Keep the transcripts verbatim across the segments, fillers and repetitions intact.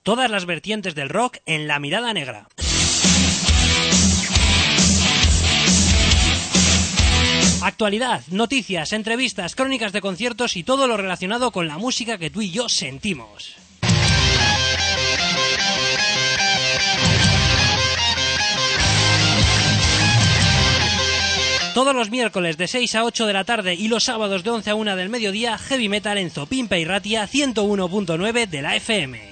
Todas las vertientes del rock en La Mirada Negra. Actualidad, noticias, entrevistas, crónicas de conciertos y todo lo relacionado con la música que tú y yo sentimos. Todos los miércoles de seis a ocho de la tarde y los sábados de once a una del mediodía, Heavy Metal en Zopimpa y Ratia ciento uno punto nueve de la F M.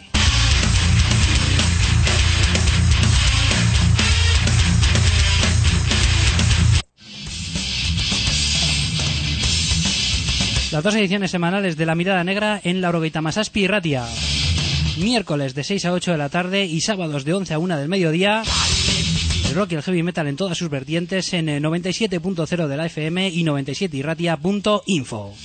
Las dos ediciones semanales de La Mirada Negra en Laurogeita Masazpi y Ratia. Miércoles de seis a ocho de la tarde y sábados de once a una del mediodía. El rock y el heavy metal en todas sus vertientes en noventa y siete punto cero de la F M y noventa y siete irratia punto info.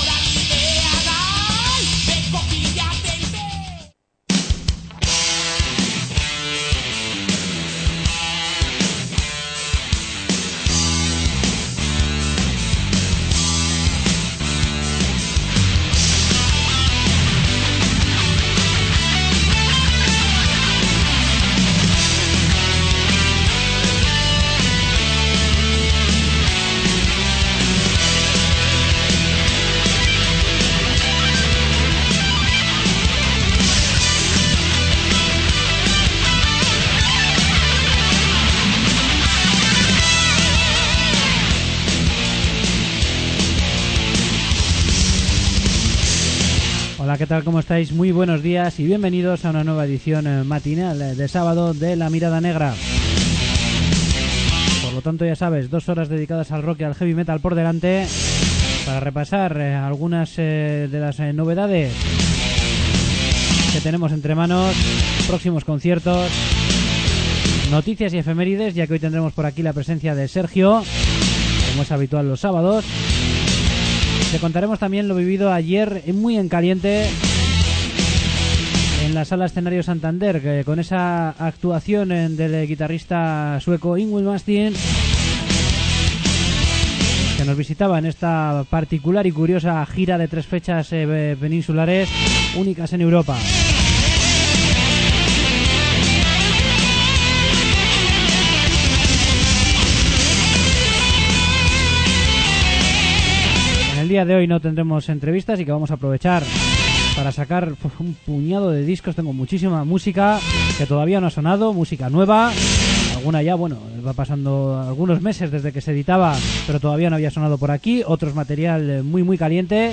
Hola, ¿qué tal? ¿Cómo estáis? Muy buenos días y bienvenidos a una nueva edición matinal de sábado de La Mirada Negra. Por lo tanto, ya sabes, dos horas dedicadas al rock y al heavy metal por delante para repasar eh, algunas eh, de las eh, novedades que tenemos entre manos, próximos conciertos, noticias y efemérides, ya que hoy tendremos por aquí la presencia de Sergio, como es habitual los sábados. Te contaremos también lo vivido ayer muy en caliente en la Sala Escenario Santander, que con esa actuación del guitarrista sueco Yngwie Malmsteen, que nos visitaba en esta particular y curiosa gira de tres fechas eh, peninsulares únicas en Europa. El día de hoy no tendremos entrevistas y que vamos a aprovechar para sacar un puñado de discos. Tengo muchísima música que todavía no ha sonado, música nueva, alguna ya, bueno, va pasando algunos meses desde que se editaba, pero todavía no había sonado por aquí, otros material muy muy caliente.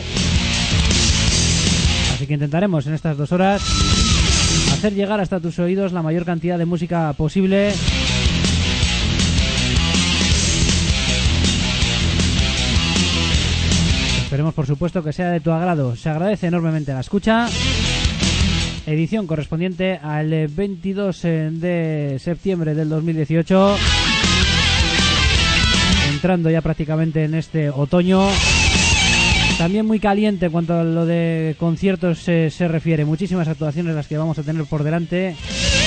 Así que intentaremos en estas dos horas hacer llegar hasta tus oídos la mayor cantidad de música posible. Esperemos, por supuesto, que sea de tu agrado. Se agradece enormemente la escucha. Edición correspondiente al veintidós de septiembre del dos mil dieciocho. Entrando ya prácticamente en este otoño. También muy caliente en cuanto a lo de conciertos se, se refiere. Muchísimas actuaciones las que vamos a tener por delante.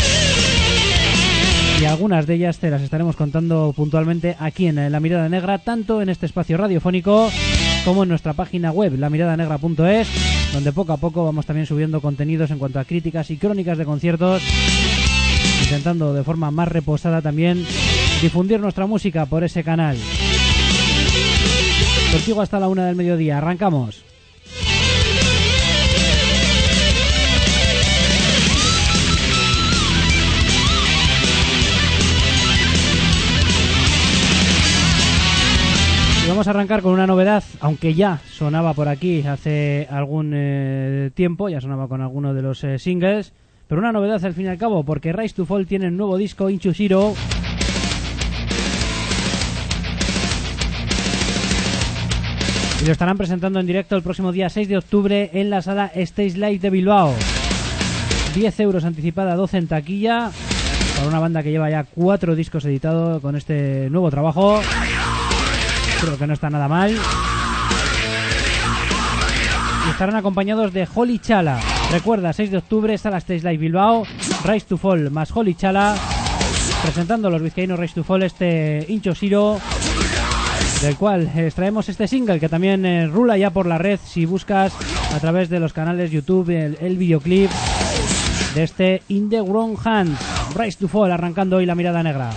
Y algunas de ellas te las estaremos contando puntualmente aquí en La Mirada Negra, tanto en este espacio radiofónico como en nuestra página web, la mirada negra punto es, donde poco a poco vamos también subiendo contenidos en cuanto a críticas y crónicas de conciertos, intentando de forma más reposada también difundir nuestra música por ese canal. Contigo hasta la una del mediodía, arrancamos. Vamos a arrancar con una novedad, aunque ya sonaba por aquí hace algún eh, tiempo, ya sonaba con alguno de los eh, singles, pero una novedad al fin y al cabo, porque Rise to Fall tiene un nuevo disco, Into Zero, y lo estarán presentando en directo el próximo día seis de octubre en la sala Stage Live de Bilbao. diez euros anticipada, doce en taquilla, para una banda que lleva ya cuatro discos editados con este nuevo trabajo. Creo que no está nada mal. Y estarán acompañados de Holy Chala. Recuerda, seis de octubre, sala Stage Live Bilbao, Rise to Fall más Holy Chala, presentando los vizcaínos Rise to Fall este Into Zero, del cual extraemos este single que también eh, rula ya por la red si buscas a través de los canales YouTube el, el videoclip de este In the Wrong Hands. Rise to Fall, arrancando hoy la mirada negra.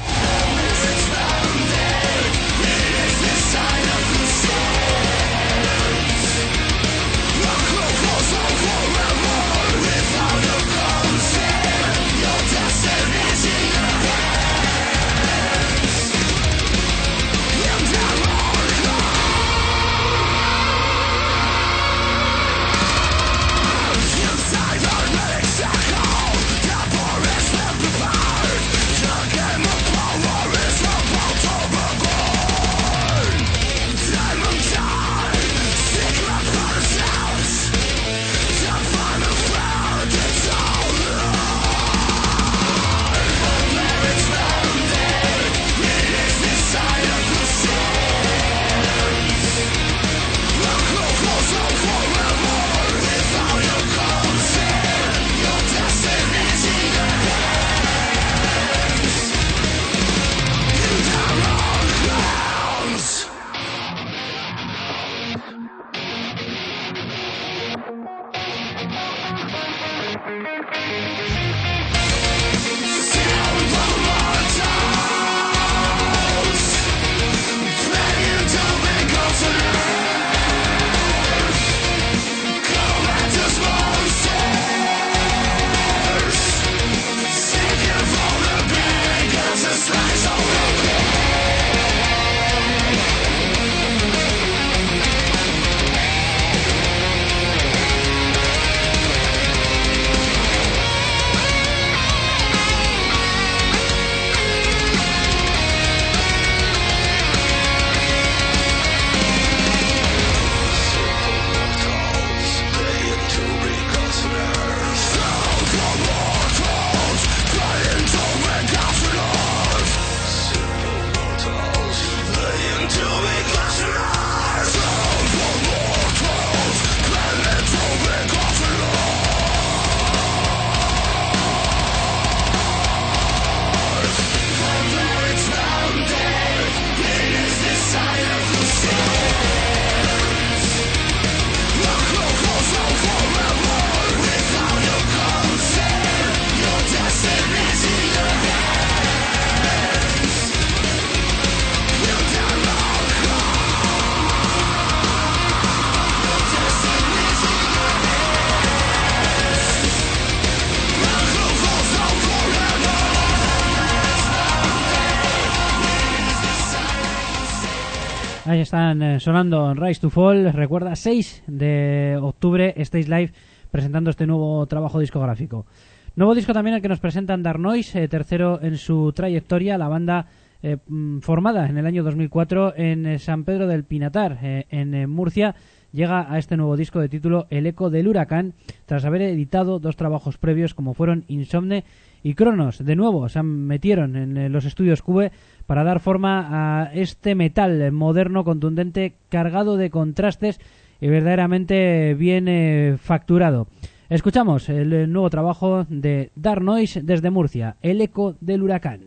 Ahí están eh, sonando Rise to Fall. Recuerda, seis de octubre, Stage Live presentando este nuevo trabajo discográfico. Nuevo disco también el que nos presentan Dark Noise, eh, tercero en su trayectoria. La banda eh, formada en el año dos mil cuatro en eh, San Pedro del Pinatar, eh, en eh, Murcia, llega a este nuevo disco de título El Eco del Huracán, tras haber editado dos trabajos previos como fueron Insomne y Cronos. De nuevo se metieron en eh, los estudios Cube para dar forma a este metal moderno, contundente, cargado de contrastes y verdaderamente bien eh, facturado. Escuchamos el, el nuevo trabajo de Dark Noise desde Murcia, El Eco del Huracán.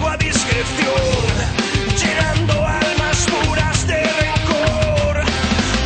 Llenando almas puras de rencor.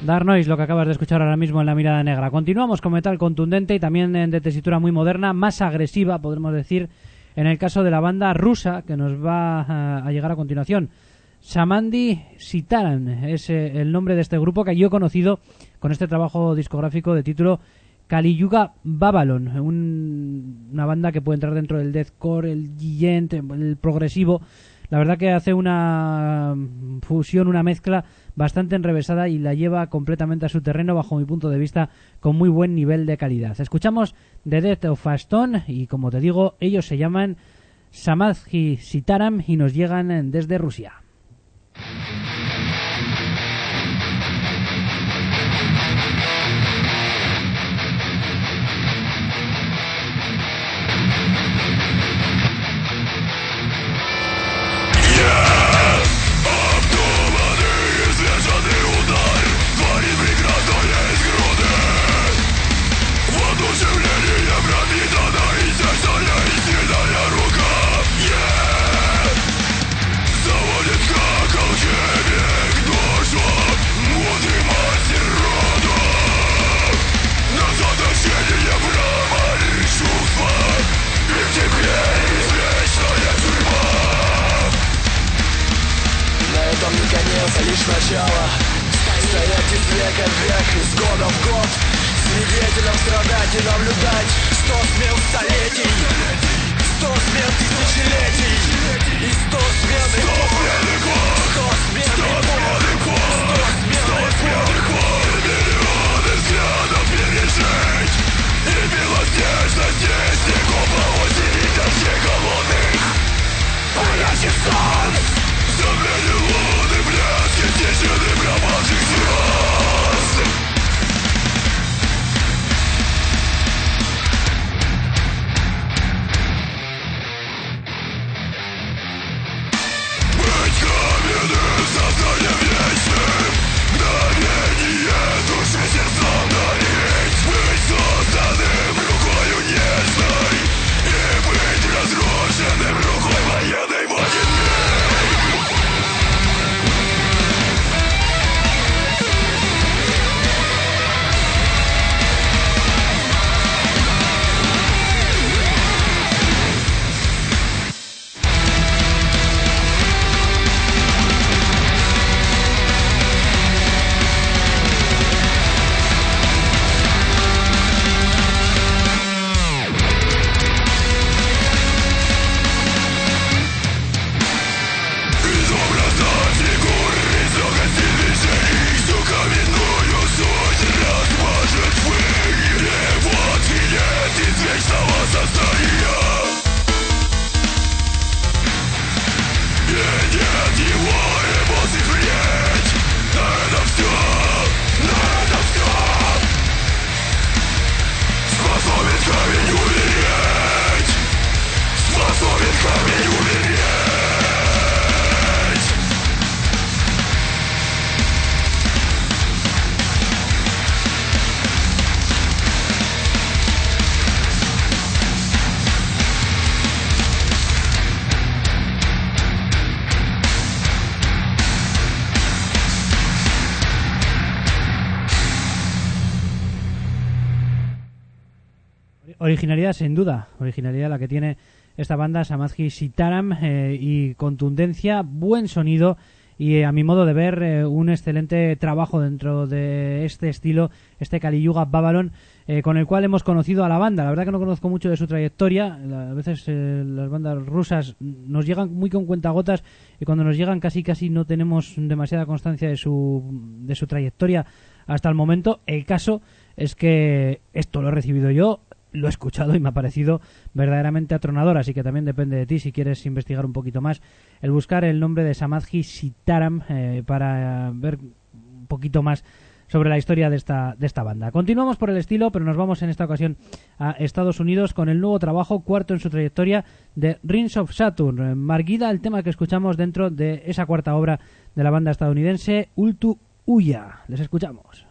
Dark Noise, lo que acabas de escuchar ahora mismo en La Mirada Negra. Continuamos con metal contundente y también de tesitura muy moderna, más agresiva, podremos decir, en el caso de la banda rusa que nos va a, a llegar a continuación. Samadhi Sitaram es eh, el nombre de este grupo que yo he conocido con este trabajo discográfico de título Kali Yuga Babylon, un, una banda que puede entrar dentro del deathcore, el djent, el progresivo. La verdad que hace una fusión, una mezcla bastante enrevesada y la lleva completamente a su terreno, bajo mi punto de vista, con muy buen nivel de calidad. Escuchamos The Death of a Stone y, como te digo, ellos se llaman Samadhi Sitaram y nos llegan desde Rusia. Лишь начало. Стоять из века в век, из года в год, свидетелем страдать и наблюдать сто смен столетий, сто смен тысячелетий и сто смен эпох, сто смен эпох, сто смен эпох. Миллионы взглядов пережить и белоснежности снегов проводить от всех голодных парящих солнц. Забрали луны, блядки, тишины пропавших звезд. Быть каменным, сознанием вечным, мгновение души сердцом дарить. Быть созданным рукою нежной и быть разрушенным рукой военной войны. Originalidad, sin duda, originalidad la que tiene esta banda Samadhi Sitaram, eh, y contundencia, buen sonido y, eh, a mi modo de ver, eh, un excelente trabajo dentro de este estilo, este Kali Yuga Babylon, eh, con el cual hemos conocido a la banda. La verdad que no conozco mucho de su trayectoria. A veces eh, las bandas rusas nos llegan muy con cuentagotas y cuando nos llegan casi casi no tenemos demasiada constancia de su, de su trayectoria hasta el momento. El caso es que esto lo he recibido yo, lo he escuchado y me ha parecido verdaderamente atronador, así que también depende de ti, si quieres investigar un poquito más, el buscar el nombre de Samadhi Sitaram, eh, para ver un poquito más sobre la historia de esta, de esta banda. Continuamos por el estilo, pero nos vamos en esta ocasión a Estados Unidos con el nuevo trabajo, cuarto en su trayectoria, de Rings of Saturn. Margida, el tema que escuchamos dentro de esa cuarta obra de la banda estadounidense, Ultu Uya. Les escuchamos.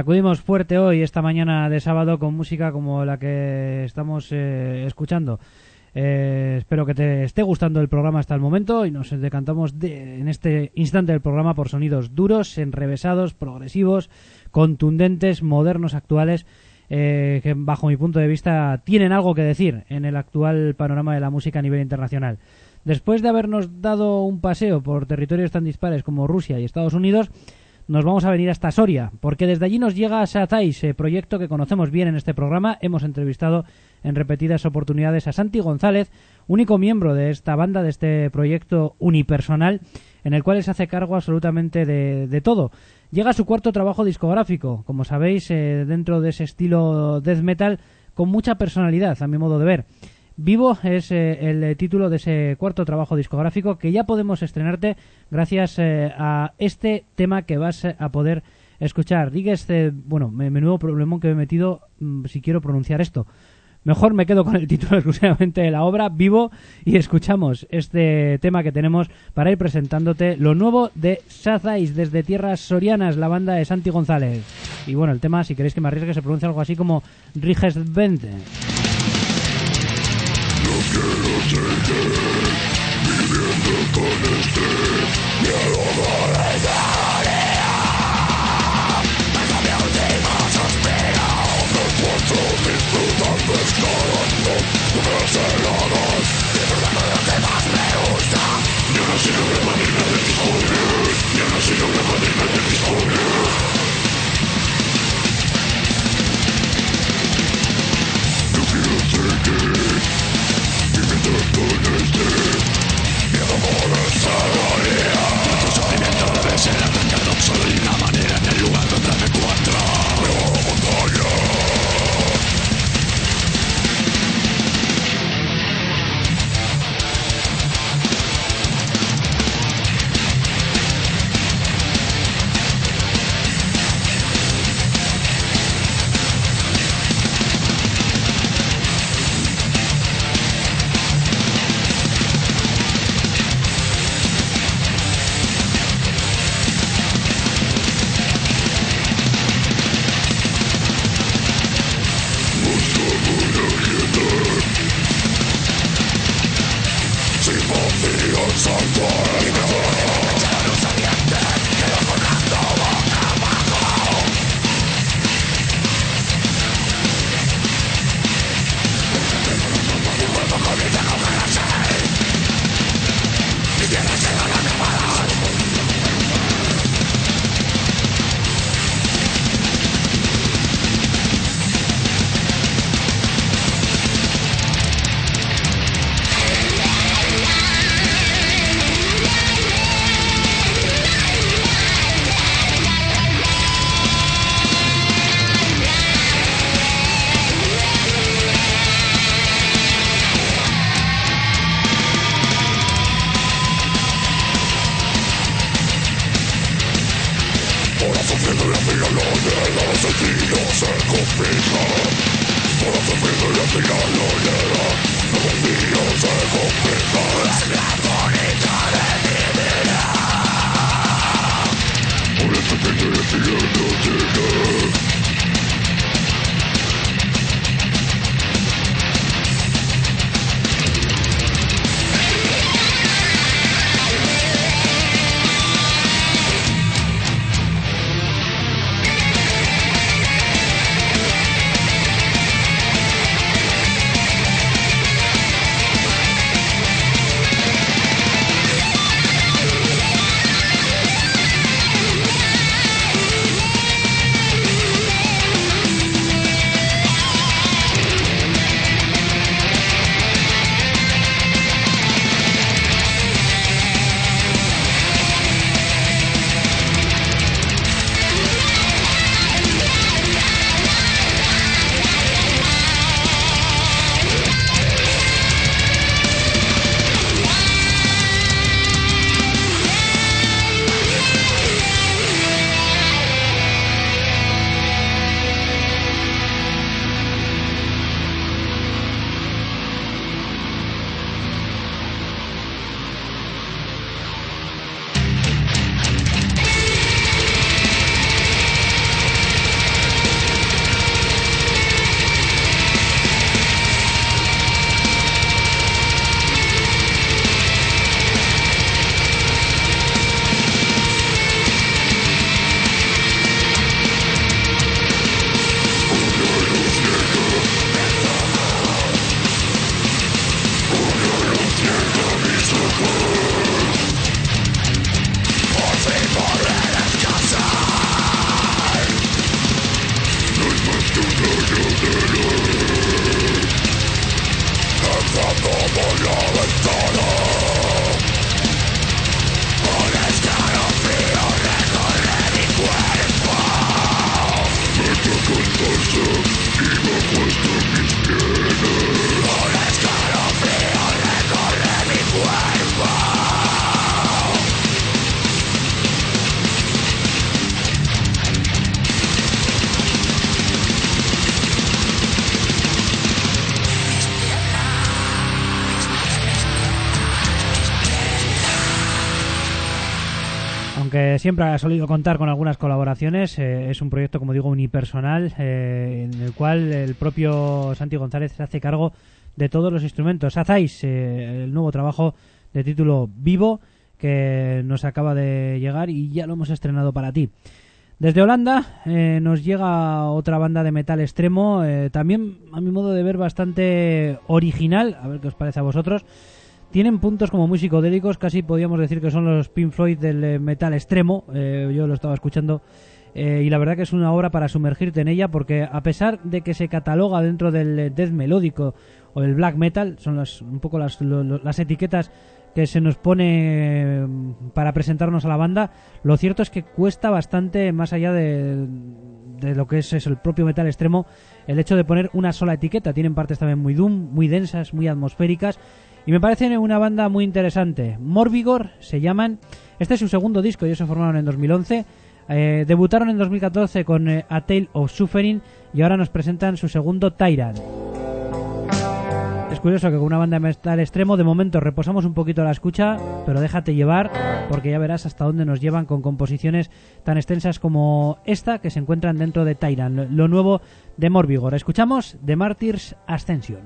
Sacudimos fuerte hoy, esta mañana de sábado, con música como la que estamos eh, escuchando. Eh, espero que te esté gustando el programa hasta el momento y nos decantamos de, en este instante del programa por sonidos duros, enrevesados, progresivos, contundentes, modernos, actuales, eh, que bajo mi punto de vista tienen algo que decir en el actual panorama de la música a nivel internacional. Después de habernos dado un paseo por territorios tan dispares como Rusia y Estados Unidos, nos vamos a venir hasta Soria, porque desde allí nos llega Sathais, eh, proyecto que conocemos bien en este programa. Hemos entrevistado en repetidas oportunidades a Santi González, único miembro de esta banda, de este proyecto unipersonal, en el cual él se hace cargo absolutamente de, de todo. Llega su cuarto trabajo discográfico, como sabéis, eh, dentro de ese estilo death metal, con mucha personalidad, a mi modo de ver. Vivo es eh, el eh, título de ese cuarto trabajo discográfico que ya podemos estrenarte gracias eh, a este tema que vas a poder escuchar. Diga este, bueno, me, menudo problemón que me he metido mmm, si quiero pronunciar esto. Mejor me quedo con el título exclusivamente de la obra, Vivo, y escuchamos este tema que tenemos para ir presentándote lo nuevo de Sathais desde tierras sorianas, la banda de Santi González. Y bueno, el tema, si queréis que me arriesgue, se pronuncia algo así como Riges veinte. No quiero seguir viviendo con este miedo de historia. Hasta mi última suspiro, me encuentro disfrutando, explorando otras heladas, disfrutando de lo que más me gusta. Yo no sé lo que va a tener de descubrir, yo no sé lo que va a tener de descubrir. No quiero seguir con este miedo por esa gloria. Tu sufrimiento debe ser Aunque siempre ha solido contar con algunas colaboraciones, eh, es un proyecto, como digo, unipersonal, eh, en el cual el propio Santi González se hace cargo de todos los instrumentos. Hacéis eh, el nuevo trabajo de título Vivo, que nos acaba de llegar y ya lo hemos estrenado para ti. Desde Holanda eh, nos llega otra banda de metal extremo, eh, también a mi modo de ver bastante original, a ver qué os parece a vosotros. Tienen puntos como muy psicodélicos, casi podríamos decir que son los Pink Floyd del eh, metal extremo. Eh, yo lo estaba escuchando eh, y la verdad que es una obra para sumergirte en ella, porque a pesar de que se cataloga dentro del death melódico o el black metal, son las, un poco las, lo, lo, las etiquetas que se nos pone para presentarnos a la banda, lo cierto es que cuesta bastante, más allá de, de lo que es, es el propio metal extremo, el hecho de poner una sola etiqueta. Tienen partes también muy doom, muy densas, muy atmosféricas, y me parece una banda muy interesante. Morbigor se llaman. Este es su segundo disco, ellos se formaron en dos mil once. Eh, debutaron en dos mil catorce con eh, A Tale of Suffering y ahora nos presentan su segundo, Tyrant. Es curioso que con una banda de metal extremo de momento reposamos un poquito la escucha, pero déjate llevar porque ya verás hasta dónde nos llevan con composiciones tan extensas como esta que se encuentran dentro de Tyrant, lo nuevo de Morbigor. Escuchamos The Martyrs Ascension.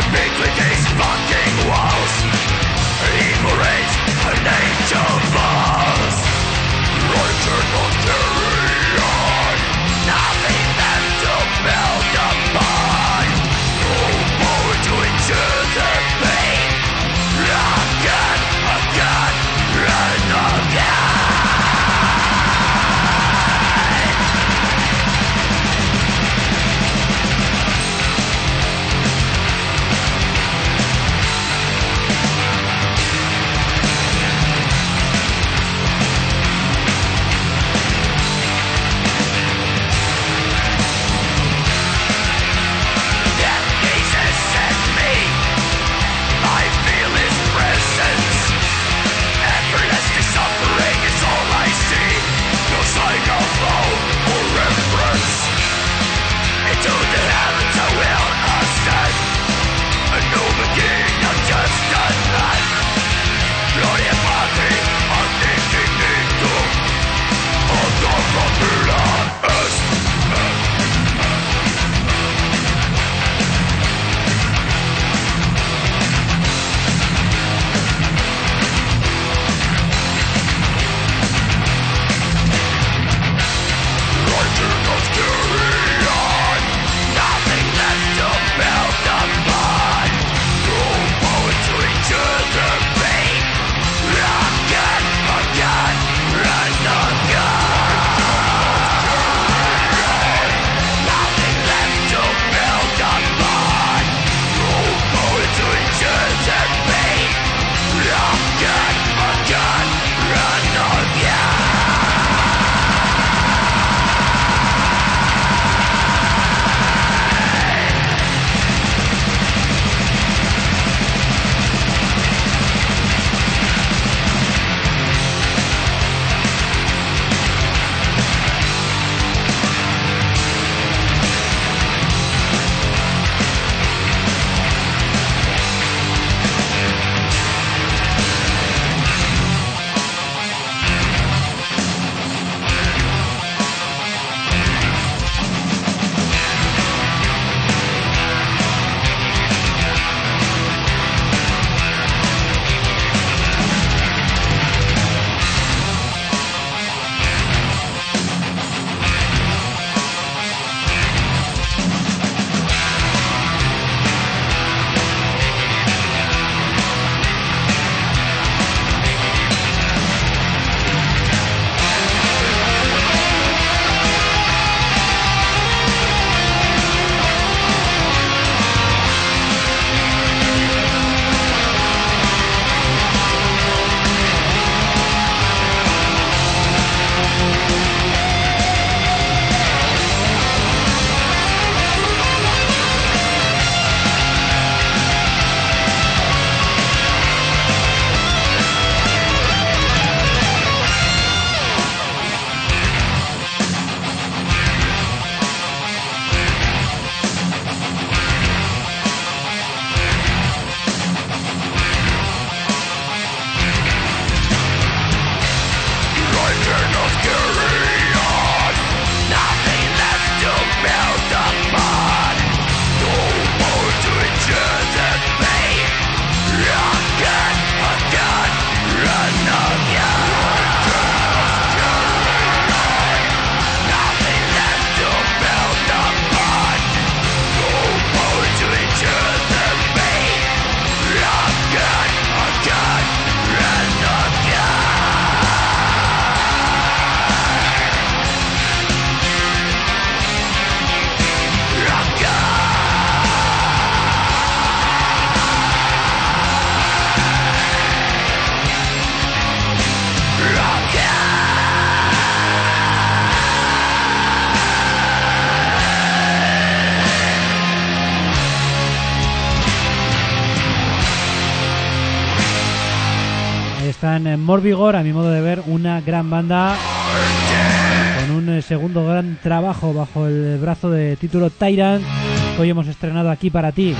between these fucking walls. Evil is an angel falls. Writer not carry on. Nothing left to build upon. No more to endure the pain. Again, again, and again. Están en Morbigor, a mi modo de ver, una gran banda con un segundo gran trabajo bajo el brazo de título Tyrant, que hoy hemos estrenado aquí para ti.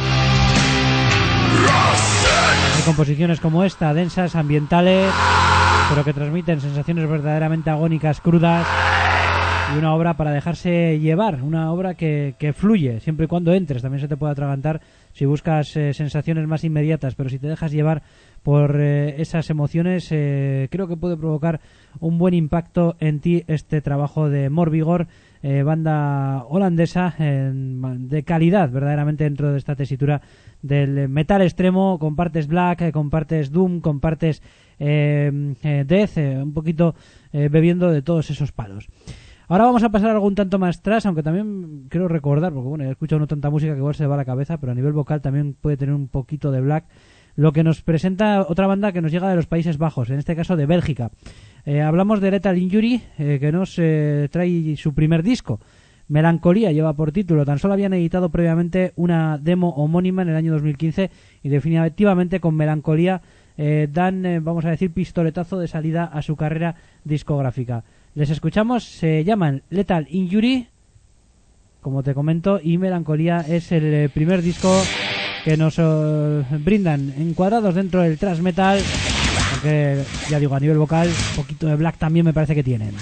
Hay composiciones como esta, densas, ambientales, pero que transmiten sensaciones verdaderamente agónicas, crudas y una obra para dejarse llevar, una obra que, que fluye siempre y cuando entres. También se te puede atragantar si buscas eh, sensaciones más inmediatas, pero si te dejas llevar por eh, esas emociones, eh, creo que puede provocar un buen impacto en ti este trabajo de Morbigor, eh, banda holandesa eh, de calidad verdaderamente dentro de esta tesitura del metal extremo, con partes black, eh, con partes doom, con partes eh, eh, death, eh, un poquito eh, bebiendo de todos esos palos. Ahora vamos a pasar a algo un tanto más tras, aunque también quiero recordar, porque bueno, he escuchado no tanta música que igual se va a la cabeza, pero a nivel vocal también puede tener un poquito de black, lo que nos presenta otra banda que nos llega de los Países Bajos, en este caso de Bélgica. Eh, hablamos de Lethal Injury, eh, que nos eh, trae su primer disco. Melancolía lleva por título. Tan solo habían editado previamente una demo homónima en el año dos mil quince y definitivamente con Melancolía eh, dan, eh, vamos a decir, pistoletazo de salida a su carrera discográfica. Les escuchamos, se llaman Lethal Injury, como te comento, y Melancolía es el eh, primer disco que nos uh, brindan encuadrados dentro del thrash metal, aunque ya digo, a nivel vocal un poquito de black también me parece que tienen.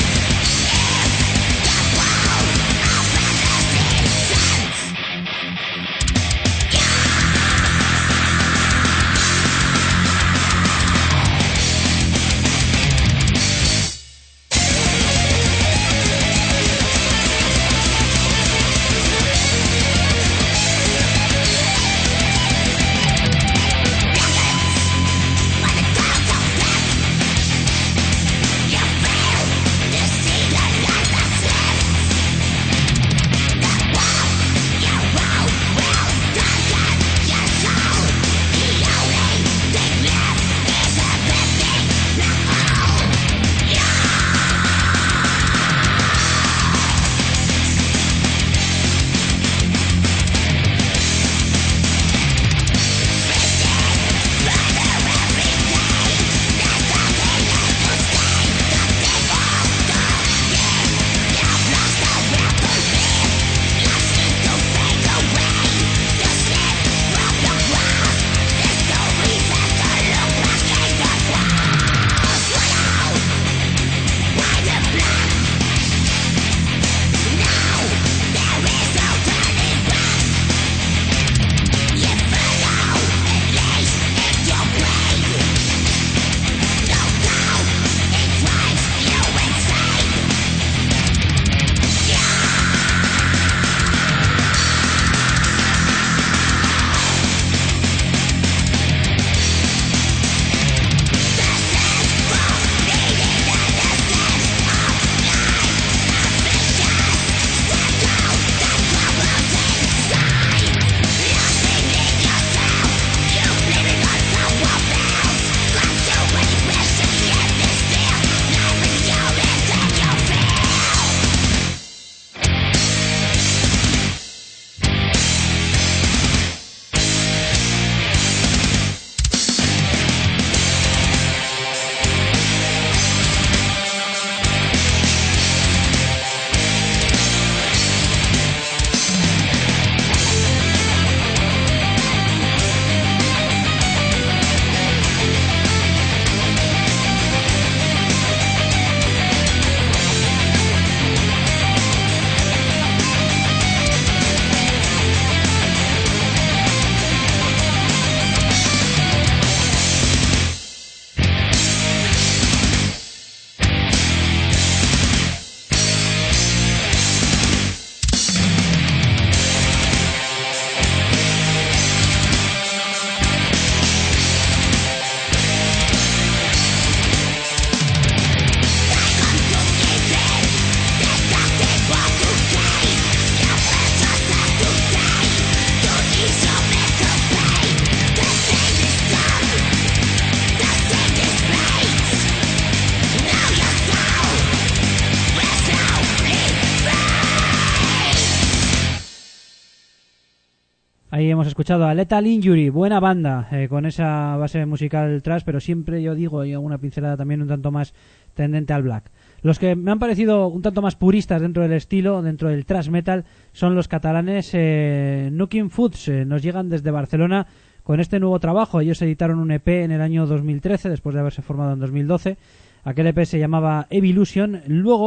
Ahí hemos escuchado a Lethal Injury, buena banda, eh, con esa base musical thrash, pero siempre yo digo, y alguna pincelada también un tanto más tendente al black. Los que me han parecido un tanto más puristas dentro del estilo, dentro del thrash metal, son los catalanes eh, Nuking Foods. Eh, nos llegan desde Barcelona con este nuevo trabajo. Ellos editaron un E P en el año dos mil trece, después de haberse formado en dos mil doce. Aquel E P se llamaba Evolution. Luego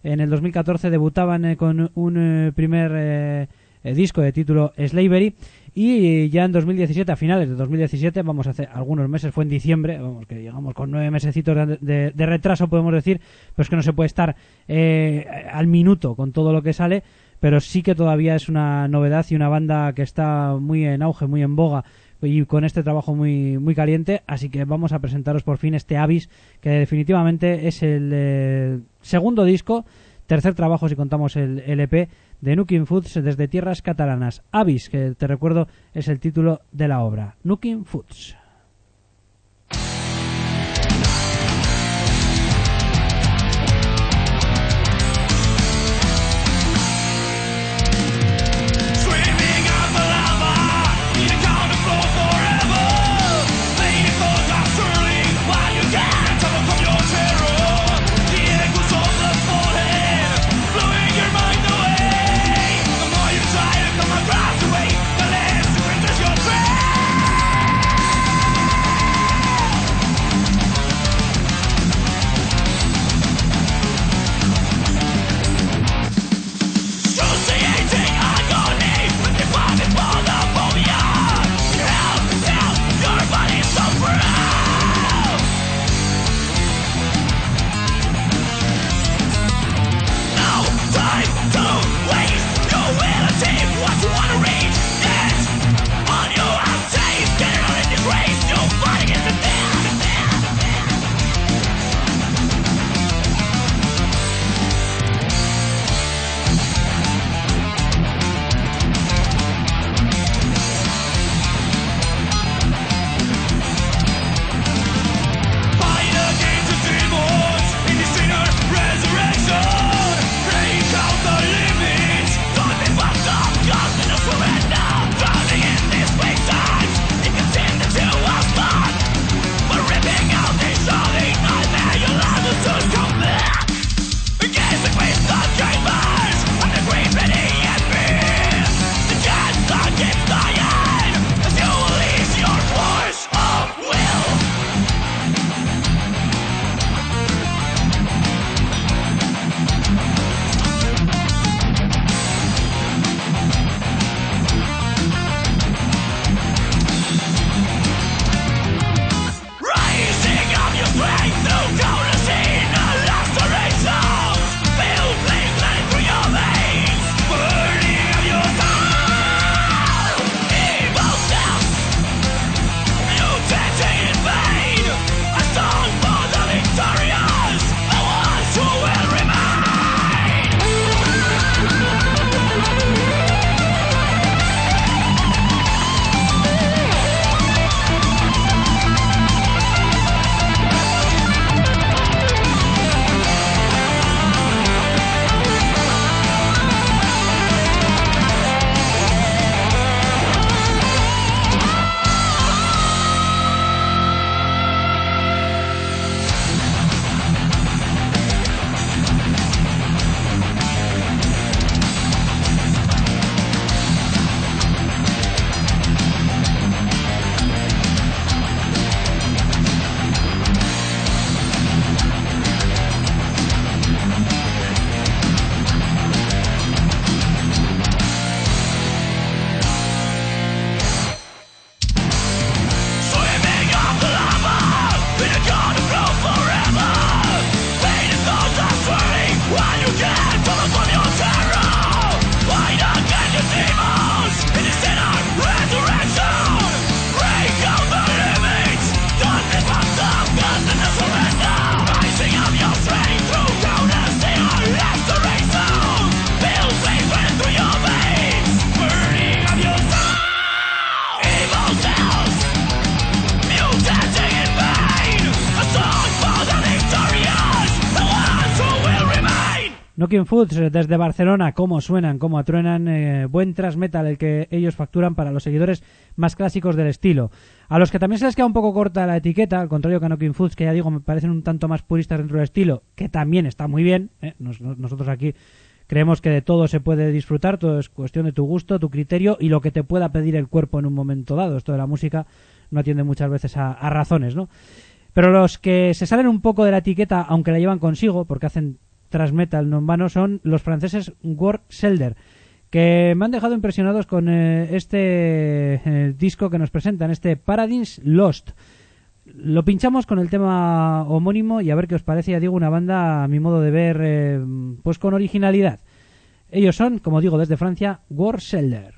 En el dos mil catorce debutaban eh, con un eh, primer eh, eh, disco de título Slavery, y ya en dos mil diecisiete, a finales de dos mil diecisiete, vamos a hacer algunos meses, fue en diciembre, vamos que llegamos con nueve mesecitos de, de, de retraso, podemos decir, pues que no se puede estar eh, al minuto con todo lo que sale, pero sí que todavía es una novedad y una banda que está muy en auge, muy en boga, y con este trabajo muy muy caliente, así que vamos a presentaros por fin este Abyss, que definitivamente es el eh, segundo disco, tercer trabajo si contamos el L P de Nuking Foods desde tierras catalanas. Abyss, que te recuerdo es el título de la obra. Nuking Foods. Nuking Foods desde Barcelona, cómo suenan, cómo atruenan, eh, buen thrash metal el que ellos facturan para los seguidores más clásicos del estilo. A los que también se les queda un poco corta la etiqueta, al contrario que a Nuking Foods, que ya digo, me parecen un tanto más puristas dentro del estilo, que también está muy bien, ¿eh? Nos, nosotros aquí creemos que de todo se puede disfrutar, todo es cuestión de tu gusto, tu criterio y lo que te pueda pedir el cuerpo en un momento dado. Esto de la música no atiende muchas veces a, a razones, ¿no? Pero los que se salen un poco de la etiqueta, aunque la llevan consigo, porque hacen thrash metal no en vano, son los franceses War Zelder, que me han dejado impresionados con eh, este eh, disco que nos presentan, este Paradise Lost. Lo pinchamos con el tema homónimo y a ver qué os parece. Ya digo, una banda, a mi modo de ver, eh, pues con originalidad. Ellos son, como digo, desde Francia, War Zelder.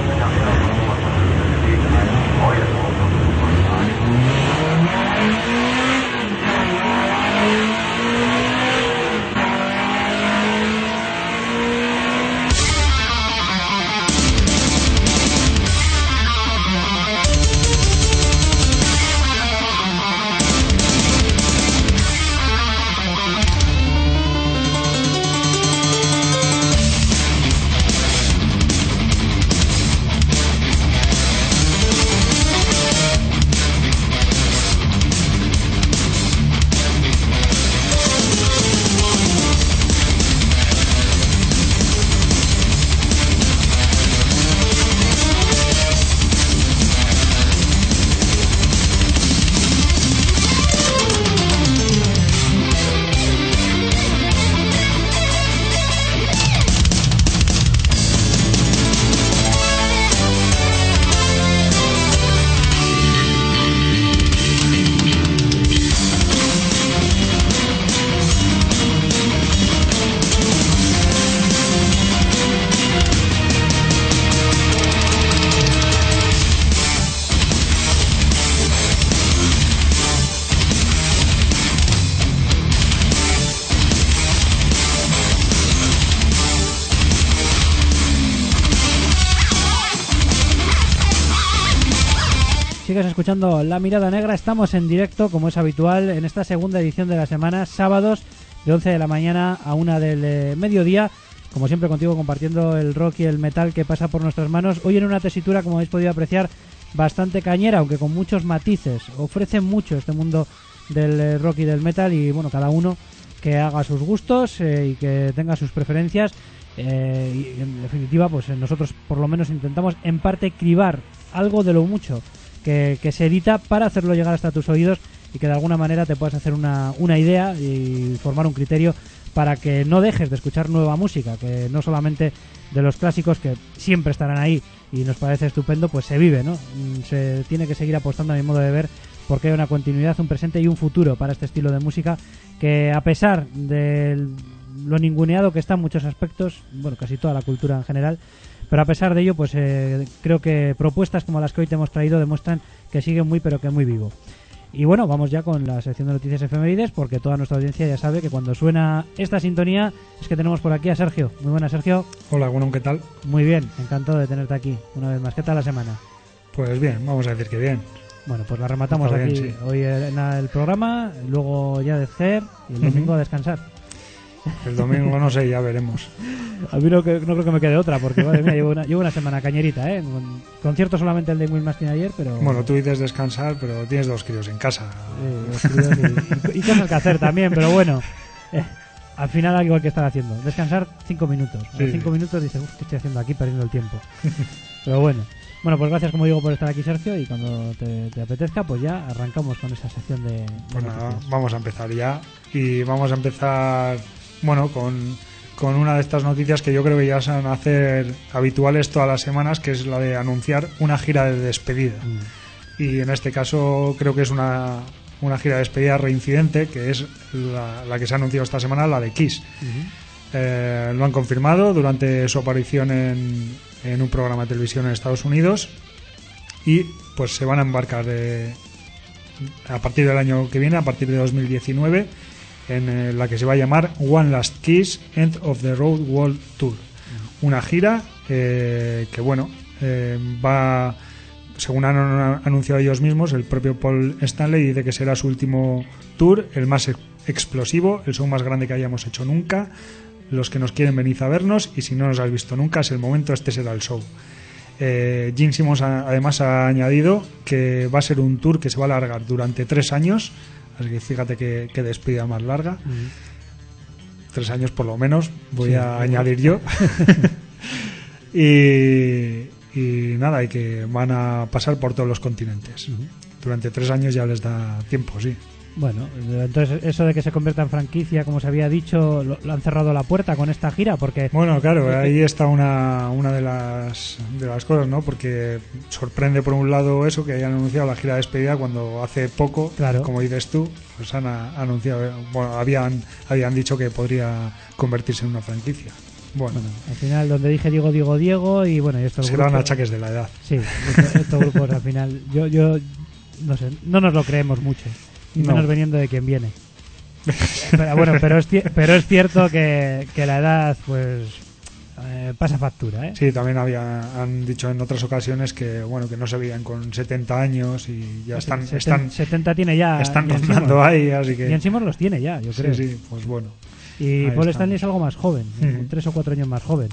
Sigues escuchando La Mirada Negra. Estamos en directo, como es habitual, en esta segunda edición de la semana, sábados de once de la mañana a una del eh, mediodía. Como siempre, contigo compartiendo el rock y el metal que pasa por nuestras manos. Hoy en una tesitura, como habéis podido apreciar, bastante cañera, aunque con muchos matices. Ofrece mucho este mundo del eh, rock y del metal, y bueno, cada uno que haga sus gustos eh, y que tenga sus preferencias. Eh, y en definitiva, pues nosotros por lo menos intentamos en parte cribar algo de lo mucho que, que se edita para hacerlo llegar hasta tus oídos y que de alguna manera te puedas hacer una, una idea y formar un criterio para que no dejes de escuchar nueva música, que no solamente de los clásicos, que siempre estarán ahí y nos parece estupendo, pues se vive, ¿no? Se tiene que seguir apostando, a mi modo de ver, porque hay una continuidad, un presente y un futuro para este estilo de música que, a pesar de lo ninguneado que está en muchos aspectos, bueno, casi toda la cultura en general, pero a pesar de ello, pues eh, creo que propuestas como las que hoy te hemos traído demuestran que sigue muy pero que muy vivo. Y bueno, vamos ya con la sección de noticias efemérides, porque toda nuestra audiencia ya sabe que cuando suena esta sintonía es que tenemos por aquí a Sergio. Muy buenas, Sergio. Hola, bueno, ¿qué tal? Muy bien, encantado de tenerte aquí una vez más. ¿Qué tal la semana? Pues bien, vamos a decir que bien. Bueno, pues la rematamos Está aquí bien, sí. hoy en el programa, luego ya de C E R y el domingo Uh-huh. a descansar. El domingo no sé, ya veremos. A mí no, que, no creo que me quede otra, porque madre mía, llevo una, llevo una semana cañerita, ¿eh? Con, concierto solamente el de Will Mastin ayer, pero... Bueno, tú dices descansar, pero tienes dos críos en casa. Eh, los críos y, y, y cosas que hacer también, pero bueno, eh, al final algo hay que estar haciendo. Descansar cinco minutos. A los Sí. cinco minutos dices, uff, ¿qué estoy haciendo aquí perdiendo el tiempo? Pero bueno. Bueno, pues gracias, como digo, por estar aquí, Sergio, y cuando te, te apetezca, pues ya arrancamos con esa sección de, de Pues nada, noticias. vamos a empezar ya. Y vamos a empezar, bueno, con, con una de estas noticias que yo creo que ya se van a hacer habituales todas las semanas, que es la de anunciar una gira de despedida. Mm. Y en este caso creo que es una, una gira de despedida reincidente, que es la, la que se ha anunciado esta semana, la de Kiss. Uh-huh. Eh, lo han confirmado durante su aparición en, en un programa de televisión en Estados Unidos, y pues se van a embarcar eh, a partir del año que viene, a partir de dos mil diecinueve, en eh, la que se va a llamar One Last Kiss End of the Road World Tour. Una gira eh, que bueno eh, va, según han anunciado ellos mismos, el propio Paul Stanley dice que será su último tour, el más ex- explosivo, el show más grande que hayamos hecho nunca. Los que nos quieren venid a vernos, y si no nos has visto nunca es el momento, este será el show. eh, Gene Simmons ha, además ha añadido que va a ser un tour que se va a alargar durante tres años, así que fíjate que, que despedida más larga. Uh-huh. Tres años por lo menos voy Sí, a sí. añadir yo. y, y nada, y que van a pasar por todos los continentes. Uh-huh. Durante tres años ya les da tiempo, sí. Bueno, entonces eso de que se convierta en franquicia, como se había dicho, lo, lo han cerrado la puerta con esta gira, porque... Bueno, claro, ahí está una, una de las de las cosas, ¿no? Porque sorprende por un lado eso, que hayan anunciado la gira de despedida cuando hace poco, Claro. como dices tú, pues han a- anunciado, bueno, habían habían dicho que podría convertirse en una franquicia. Bueno, Bueno, al final donde dije Diego, Diego, Diego y bueno, y estos serán grupos... achaques de la edad. Sí, estos, estos grupos al final, yo, yo no sé, no nos lo creemos mucho, y No. menos veniendo de quien viene. Pero bueno, pero es, ci- pero es cierto que, que la edad pues eh, pasa factura, ¿eh? Sí, también había, han dicho en otras ocasiones que bueno que no se veían con setenta años y ya están Seten- están setenta tiene ya. están Ian rondando Simmons. ahí, así que Ian Simmons los tiene ya, yo sí, creo. sí, pues bueno. Y Ahí Paul estamos. Stanley es algo más joven, Ujú. tres o cuatro años más joven.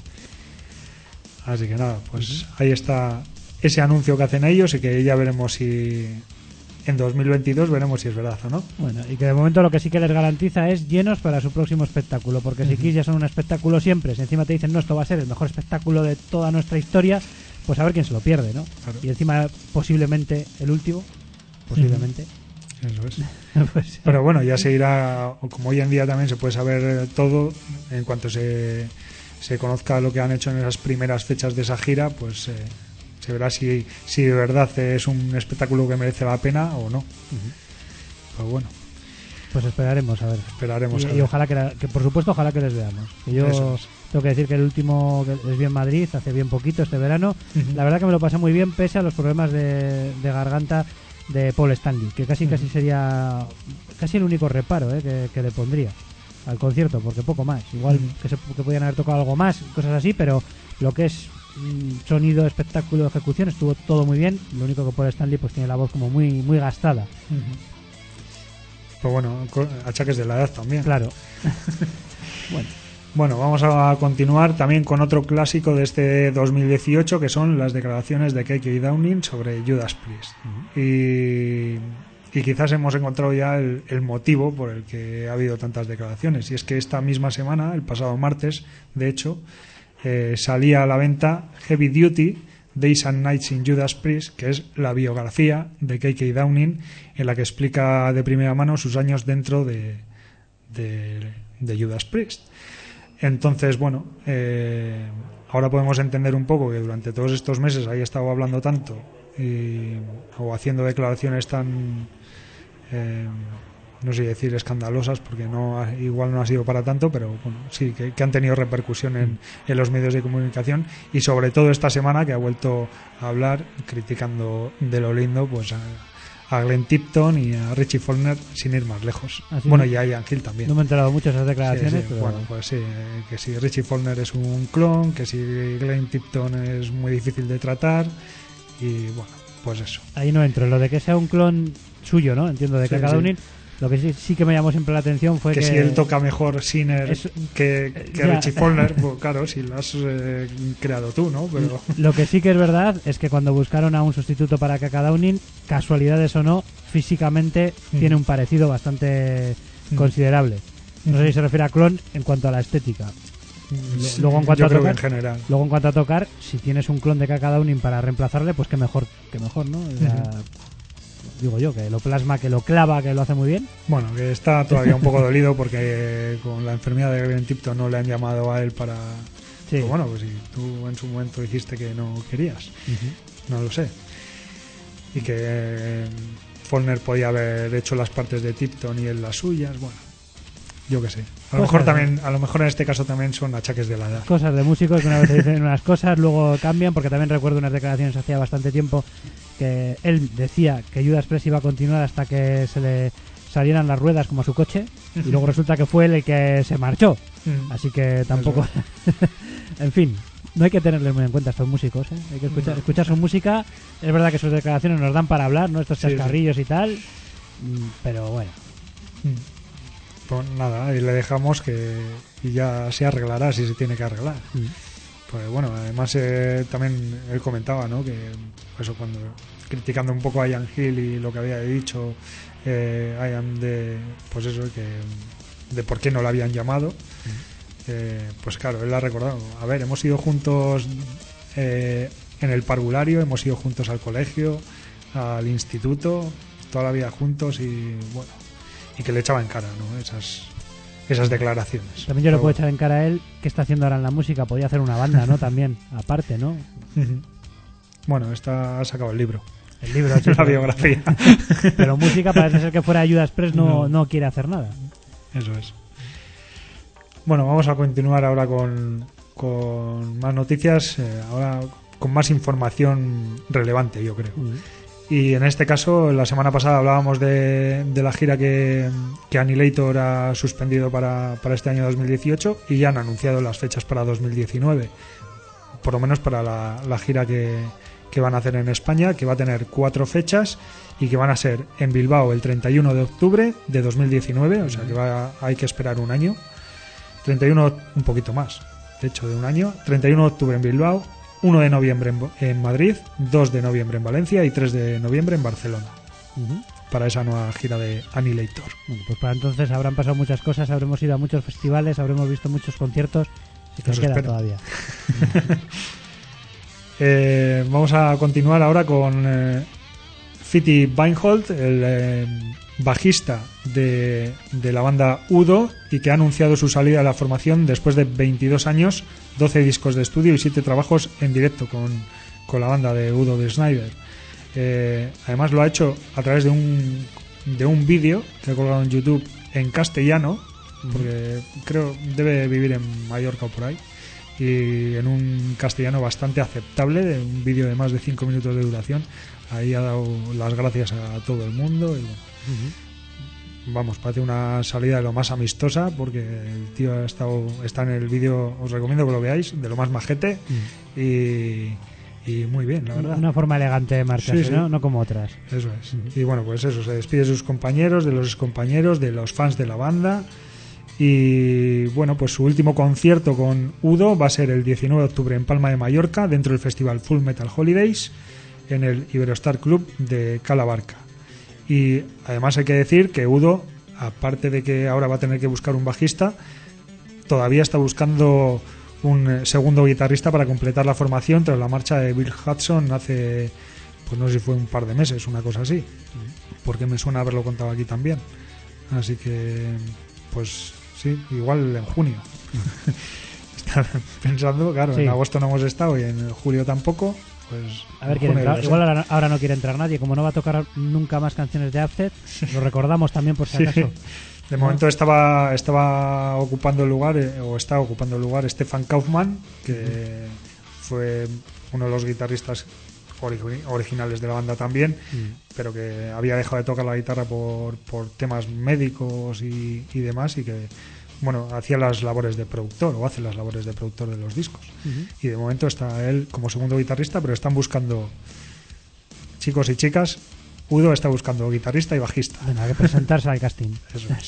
Así que nada, pues ahí está ese anuncio que hacen ellos y que ya veremos si en dos mil veintidós veremos si es verdad o no. Bueno, y que de momento lo que sí que les garantiza es llenos para su próximo espectáculo, porque si Kiss ya son un espectáculo siempre, si encima te dicen no, esto va a ser el mejor espectáculo de toda nuestra historia, pues a ver quién se lo pierde, ¿no? Claro. Y encima posiblemente el último, posiblemente. Eso es. Pues, Pero bueno, ya se irá, o como hoy en día también se puede saber todo, en cuanto se, se conozca lo que han hecho en esas primeras fechas de esa gira, pues eh, se verá si, si de verdad es un espectáculo que merece la pena o no. Pero bueno, pues esperaremos a ver. esperaremos a Y, y ver. ojalá que, la- que, por supuesto, ojalá que les veamos. Que yo Eso es. tengo que decir que el último que les vi en Madrid hace bien poquito este verano. Ujú. La verdad que me lo pasé muy bien pese a los problemas de, de garganta de Paul Stanley, que casi casi sería casi el único reparo, ¿eh? que, que le pondría al concierto, porque poco más. Igual Ujú. que, se, que podían haber tocado algo más, cosas así, pero lo que es mm, sonido, espectáculo, ejecución, estuvo todo muy bien. Lo único que Paul Stanley pues tiene la voz como muy muy gastada. Ujú. Pues bueno, co- achaques de la edad también. Claro. Bueno, Bueno, vamos a continuar también con otro clásico de este dos mil dieciocho, que son las declaraciones de K K Downing sobre Judas Priest. y, y quizás hemos encontrado ya el, el motivo por el que ha habido tantas declaraciones. Y es que esta misma semana, el pasado martes, de hecho, eh, salía a la venta Heavy Duty, Days and Nights in Judas Priest, que es la biografía de K K Downing, en la que explica de primera mano sus años dentro de, de, de Judas Priest. Entonces, bueno, eh, ahora podemos entender un poco que durante todos estos meses haya estado hablando tanto y, o haciendo declaraciones tan, eh, no sé decir escandalosas, porque no ha- igual no ha sido para tanto, pero bueno, sí, que, que han tenido repercusión en, en los medios de comunicación, y sobre todo esta semana que ha vuelto a hablar criticando de lo lindo pues a, a Glenn Tipton y a Richie Faulkner, sin ir más lejos. Así Bueno, no- y a Ian Hill también. no me he enterado mucho de esas Sí, declaraciones, sí, pero bueno, pues sí, eh, que si Richie Faulkner es un clon, que si Glenn Tipton es muy difícil de tratar, y bueno, pues eso. ahí no entro. Lo de que sea un clon suyo, ¿no? Entiendo, de Sí, K K sí. Downing. Lo que sí, sí que me llamó siempre la atención fue Que, que... si él toca mejor Sinner Eso- que, que ya. Richie Faulkner, pues claro, si lo has eh, creado tú, ¿no? Pero Lo que sí que es verdad es que cuando buscaron a un sustituto para K K Downing, casualidades o no, físicamente Mm. tiene un parecido bastante Mm. considerable. No sé si se refiere a clon en cuanto a la estética. sí, luego en cuanto yo a creo que tocar- en general. Luego en cuanto a tocar, si tienes un clon de K K Downing para reemplazarle, pues que mejor, que mejor, ¿no? O sea, digo yo, que lo plasma, que lo clava, que lo hace muy bien. Bueno, que está todavía un poco dolido porque con la enfermedad de Glenn Tipton no le han llamado a él para... Sí. Pues bueno, pues si tú en su momento dijiste que no querías, no lo sé. Y que eh, Faulkner podía haber hecho las partes de Tipton y él las suyas, bueno, yo qué sé. A lo Cosas, mejor ¿no? también, a lo mejor en este caso también son achaques de la edad. Cosas de músicos que una vez se dicen unas cosas, luego cambian, porque también recuerdo unas declaraciones hacía bastante tiempo que él decía que Judas Priest iba a continuar hasta que se le salieran las ruedas como a su coche, y luego resulta que fue él el que se marchó. Mm. Así que tampoco... en fin, no hay que tenerles muy en cuenta estos músicos, ¿eh? Hay que escuchar, No. escuchar su música. Es verdad que sus declaraciones nos dan para hablar, ¿no? Estos Sí, sí. chascarrillos y tal, mm, pero bueno. Mm. Pues nada, ahí le dejamos que y ya se arreglará si se tiene que arreglar. Mm. Pues bueno, además eh, también él comentaba, ¿no? Que eso cuando criticando un poco a Ian Hill y lo que había dicho eh, Ian de pues eso que de por qué no lo habían llamado, eh, pues claro, él ha recordado, a ver, hemos ido juntos eh, en el parvulario, hemos ido juntos al colegio, al instituto, toda la vida juntos, y bueno, y que le echaba en cara, ¿no? Esas esas declaraciones. También yo le Pero puedo echar en cara a él qué está haciendo ahora en la música. Podría hacer una banda, ¿no? También, aparte, ¿no? Ujú. Bueno, está ha sacado el libro, El libro, sí, la pero- biografía. Pero música parece ser que fuera Judas Priest no, No. no quiere hacer nada. Eso es. Bueno, vamos a continuar ahora con, con más noticias, eh, ahora con más información relevante, yo creo. Uh-huh. Y en este caso, la semana pasada hablábamos de, de la gira que, que Annihilator ha suspendido para, para este año dos mil dieciocho y ya han anunciado las fechas para dos mil diecinueve, por lo menos para la, la gira que, que van a hacer en España, que va a tener cuatro fechas y que van a ser en Bilbao el treinta y uno de octubre de dos mil diecinueve, o sea que va, hay que esperar un año, treinta y uno, un poquito más, de hecho de un año, treinta y uno de octubre en Bilbao, uno de noviembre en, en Madrid, dos de noviembre en Valencia y tres de noviembre en Barcelona. Uh-huh. Para esa nueva gira de Annihilator. Bueno, pues para entonces habrán pasado muchas cosas, habremos ido a muchos festivales, habremos visto muchos conciertos, y que queda espero. Todavía. eh, vamos a continuar ahora con eh, Fitty Weinhold, el eh, bajista de, de la banda Udo, y que ha anunciado su salida de la formación después de veintidós años, doce discos de estudio y siete trabajos en directo con, con la banda de Udo de Snyder. Eh, además lo ha hecho a través de un de un vídeo que ha colgado en YouTube en castellano, porque creo debe vivir en Mallorca o por ahí, y en un castellano bastante aceptable, de un vídeo de más de cinco minutos de duración. Ahí ha dado las gracias a todo el mundo y bueno, uh-huh. vamos, parece una salida de lo más amistosa, porque el tío ha estado, está en el vídeo, os recomiendo que lo veáis, de lo más majete. uh-huh. y Y muy bien, la verdad. Una forma elegante de marcharse, sí, sí. ¿no? No como otras. Eso es. Uh-huh. Y bueno, pues eso, se despide de sus compañeros, de los excompañeros, de los fans de la banda. Y bueno, pues su último concierto con Udo va a ser el diecinueve de octubre en Palma de Mallorca, dentro del festival Full Metal Holidays, en el Iberostar Club de Cala Barca. Y además hay que decir que Udo, aparte de que ahora va a tener que buscar un bajista, todavía está buscando un segundo guitarrista para completar la formación tras la marcha de Bill Hudson hace, pues no sé si fue un par de meses, una cosa así, porque me suena haberlo contado aquí también. Así que, pues sí, igual en junio. Estaba pensando, claro, sí. En agosto no hemos estado y en julio tampoco. Pues a ver, quiere entrar. Igual ahora, ahora no quiere entrar nadie, como no va a tocar nunca más canciones de Upset, lo recordamos también por si acaso. Sí. De momento estaba estaba ocupando el lugar, eh, o está ocupando el lugar Stefan Kaufmann, que uh-huh. fue uno de los guitarristas ori- originales de la banda también, uh-huh. pero que había dejado de tocar la guitarra por, por temas médicos y, y demás, y que bueno, hacía las labores de productor, o hace las labores de productor de los discos. Uh-huh. Y de momento está él como segundo guitarrista, pero están buscando, chicos y chicas, Udo está buscando guitarrista y bajista. Bueno, hay que presentarse al casting. Eso es.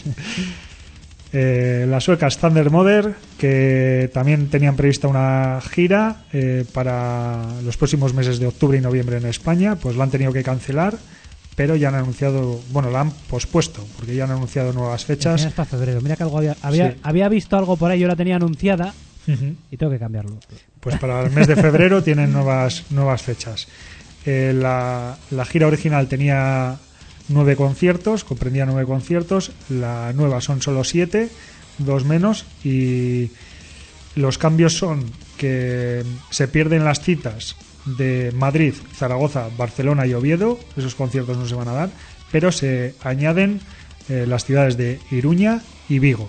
eh, las suecas Thunder Mother, que también tenían prevista una gira eh, para los próximos meses de octubre y noviembre en España, pues la han tenido que cancelar, pero ya han anunciado, bueno, la han pospuesto, porque ya han anunciado nuevas fechas. Hasta febrero. Mira que algo había, había, sí. había visto algo por ahí, yo la tenía anunciada uh-huh. y tengo que cambiarlo. Pues para el mes de febrero tienen nuevas, nuevas fechas. Eh, la, la gira original tenía nueve conciertos, comprendía nueve conciertos, la nueva son solo siete, dos menos, y los cambios son que se pierden las citas de Madrid, Zaragoza, Barcelona y Oviedo, esos conciertos no se van a dar, pero se añaden eh, las ciudades de Iruña y Vigo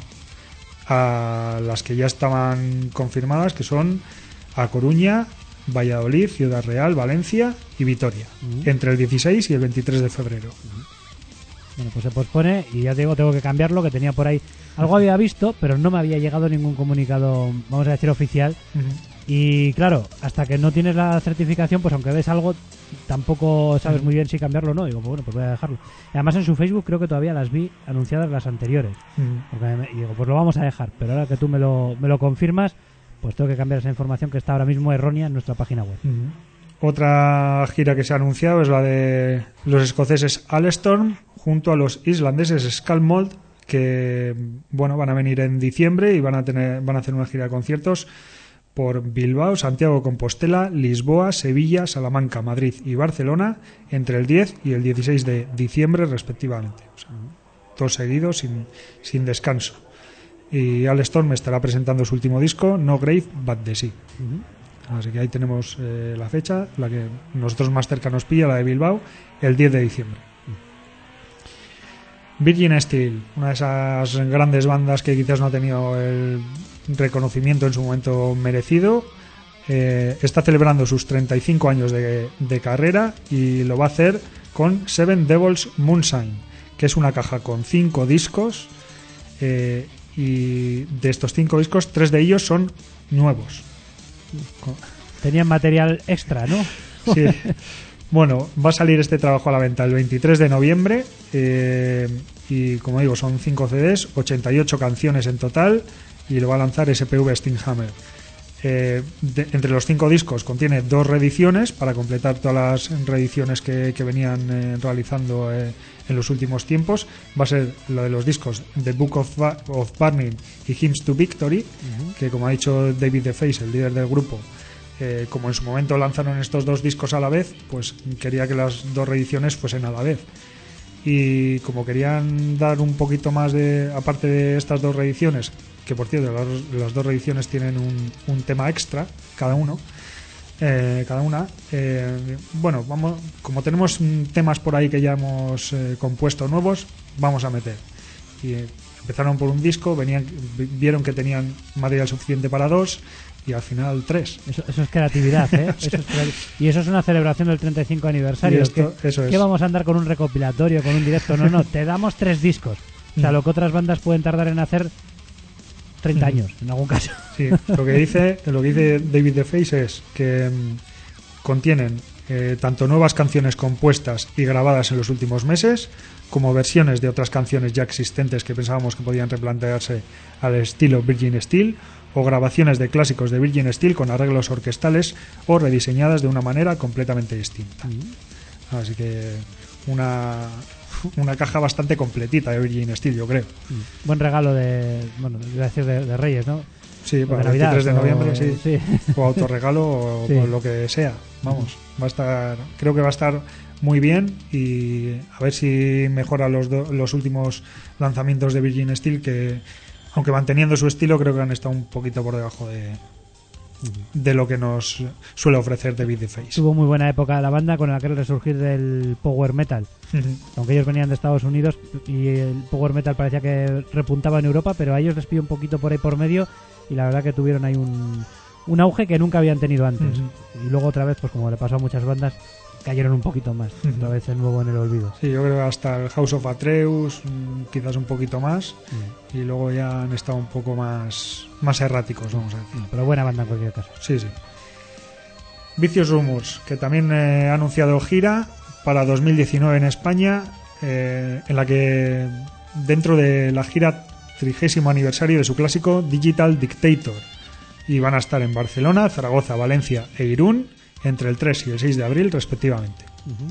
a las que ya estaban confirmadas, que son A Coruña, Valladolid, Ciudad Real, Valencia y Vitoria, uh-huh. entre el dieciséis y el veintitrés de febrero. Uh-huh. Bueno, pues se pospone y ya te digo, tengo que cambiarlo, que tenía por ahí, algo había visto, pero no me había llegado ningún comunicado, vamos a decir, oficial. Uh-huh. Y claro, hasta que no tienes la certificación, pues aunque ves algo, tampoco sabes uh-huh. muy bien si cambiarlo o no. Digo, pues bueno, pues voy a dejarlo. Además en su Facebook creo que todavía las vi anunciadas las anteriores. Uh-huh. Porque me, y digo, pues lo vamos a dejar, pero ahora que tú me lo, me lo confirmas, pues tengo que cambiar esa información que está ahora mismo errónea en nuestra página web. Uh-huh. Otra gira que se ha anunciado es la de los escoceses Alestorm junto a los islandeses Skullmold, que bueno, van a venir en diciembre y van a tener van a hacer una gira de conciertos por Bilbao, Santiago de Compostela, Lisboa, Sevilla, Salamanca, Madrid y Barcelona entre el diez y el dieciséis de diciembre respectivamente. O sea, todos seguidos sin, sin descanso. Y Alestorm estará presentando su último disco, No Grave But The Sea. Uh-huh. Así que ahí tenemos eh, la fecha, la que nosotros más cerca nos pilla, la de Bilbao, el diez de diciembre. Uh-huh. Virgin Steel, una de esas grandes bandas que quizás no ha tenido el, reconocimiento en su momento merecido. Eh, está celebrando sus treinta y cinco años de, de carrera y lo va a hacer con Seven Devils Moonshine, que es una caja con cinco discos, eh, y de estos cinco discos, tres de ellos son nuevos. Tenían material extra, ¿no? Sí. Bueno, va a salir este trabajo a la venta el veintitrés de noviembre, eh, y como digo, son cinco C Ds, ochenta y ocho canciones en total, y lo va a lanzar S P V Steamhammer. Eh, de, entre los cinco discos contiene dos reediciones para completar todas las reediciones que, que venían eh, realizando eh, en los últimos tiempos. Va a ser lo de los discos The Book of, Ba- of Burning y Hymns to Victory, uh-huh. que como ha dicho David DeFace, el líder del grupo, eh, como en su momento lanzaron estos dos discos a la vez, pues quería que las dos reediciones fuesen a la vez. Y como querían dar un poquito más de, aparte de estas dos reediciones, que por cierto las, las dos reediciones tienen un, un tema extra cada uno, eh, cada una, eh, bueno, vamos, como tenemos temas por ahí que ya hemos eh, compuesto nuevos, vamos a meter. Y eh, empezaron por un disco, venían, vieron que tenían material suficiente para dos, y al final tres. Eso, eso es creatividad, ¿eh? Eso es creati- y eso es una celebración del treinta y cinco aniversario. Esto, ¿Qué, eso es. ¿Qué vamos a andar con un recopilatorio, con un directo? No, no, te damos tres discos. O sea, lo que otras bandas pueden tardar en hacer treinta años, en algún caso. Sí, lo que dice, lo que dice David DeFace es que mmm, contienen eh, tanto nuevas canciones compuestas y grabadas en los últimos meses, como versiones de otras canciones ya existentes que pensábamos que podían replantearse al estilo Virgin Steel, o grabaciones de clásicos de Virgin Steel con arreglos orquestales o rediseñadas de una manera completamente distinta. Mm. Así que una una caja bastante completita de Virgin Steel, yo creo. Mm. Buen regalo de, bueno, de, decir de, de Reyes, ¿no? Sí, o para de el veintitrés de noviembre, o, sí. sí. O autorregalo o, sí. o lo que sea. Vamos, va a estar, creo que va a estar muy bien, y a ver si mejora los, do, los últimos lanzamientos de Virgin Steel, que aunque manteniendo su estilo, creo que han estado un poquito por debajo de, de lo que nos suele ofrecer David DeFace. Tuvo muy buena época la banda con aquel resurgir del power metal. Uh-huh. Aunque ellos venían de Estados Unidos y el power metal parecía que repuntaba en Europa, pero a ellos les pilló un poquito por ahí por medio, y la verdad que tuvieron ahí un, un auge que nunca habían tenido antes. Uh-huh. Y luego otra vez, pues como le pasó a muchas bandas, cayeron un poquito más, uh-huh. otra vez de nuevo en el olvido. Sí, yo creo que hasta el House of Atreus, quizás un poquito más, uh-huh. y luego ya han estado un poco más, más erráticos, vamos a decir. Pero buena banda en cualquier caso. Sí, sí. Vicious Rumours, que también eh, ha anunciado gira para dos mil diecinueve en España, eh, en la que dentro de la gira trigésimo aniversario de su clásico Digital Dictator, y van a estar en Barcelona, Zaragoza, Valencia e Irún entre el tres y el seis de abril respectivamente. Uh-huh.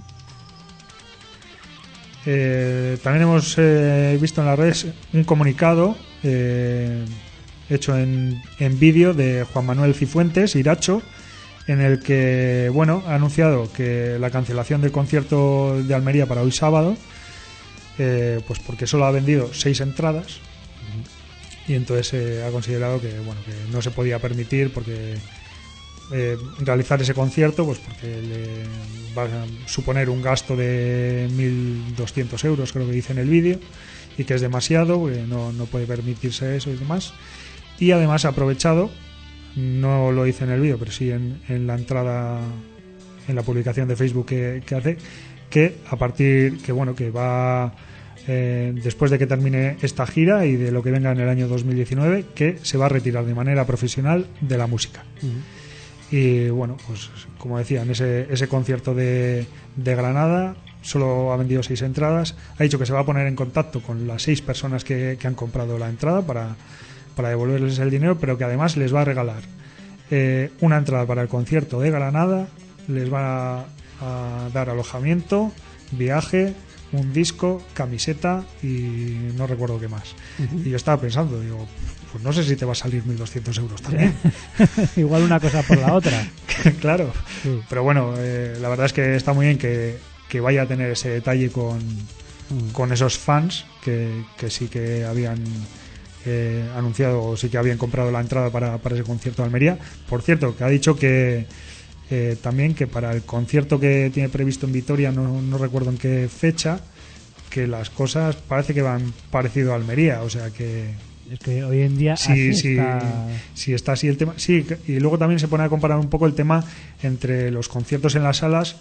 Eh, también hemos eh, visto en las redes un comunicado eh, hecho en, en vídeo de Juan Manuel Cifuentes, Iracho, en el que, bueno, ha anunciado que la cancelación del concierto de Almería para hoy sábado, eh, pues porque solo ha vendido seis entradas, uh-huh. y entonces eh, ha considerado que, bueno, que no se podía permitir porque Eh, realizar ese concierto, pues porque le va a suponer un gasto de mil doscientos euros, creo que dice en el vídeo, y que es demasiado, porque no, no puede permitirse eso y demás. Y además ha aprovechado, no lo dice en el vídeo, pero sí en, en la entrada, en la publicación de Facebook que, que hace, que a partir, que bueno, que va eh, después de que termine esta gira y de lo que venga en el año dos mil diecinueve, que se va a retirar de manera profesional de la música. Uh-huh. Y bueno, pues como decía, en ese, ese concierto de, de Granada solo ha vendido seis entradas. Ha dicho que se va a poner en contacto con las seis personas que, que han comprado la entrada para, para devolverles el dinero, pero que además les va a regalar eh, una entrada para el concierto de Granada, les va a, a dar alojamiento, viaje, un disco, camiseta y no recuerdo qué más. Uh-huh. Y yo estaba pensando, digo, pues no sé si te va a salir mil doscientos euros también. Igual una cosa por la otra. Claro, sí. Pero bueno, eh, la verdad es que está muy bien que, que vaya a tener ese detalle con, uh-huh. con esos fans que, que sí que habían eh, anunciado o sí que habían comprado la entrada para, para ese concierto de Almería. Por cierto, que ha dicho que Eh, también que para el concierto que tiene previsto en Vitoria, no, no recuerdo en qué fecha, que las cosas parece que van parecido a Almería, o sea que, Es que hoy en día Sí, así sí, está... sí está así el tema. Sí, y luego también se pone a comparar un poco el tema entre los conciertos en las salas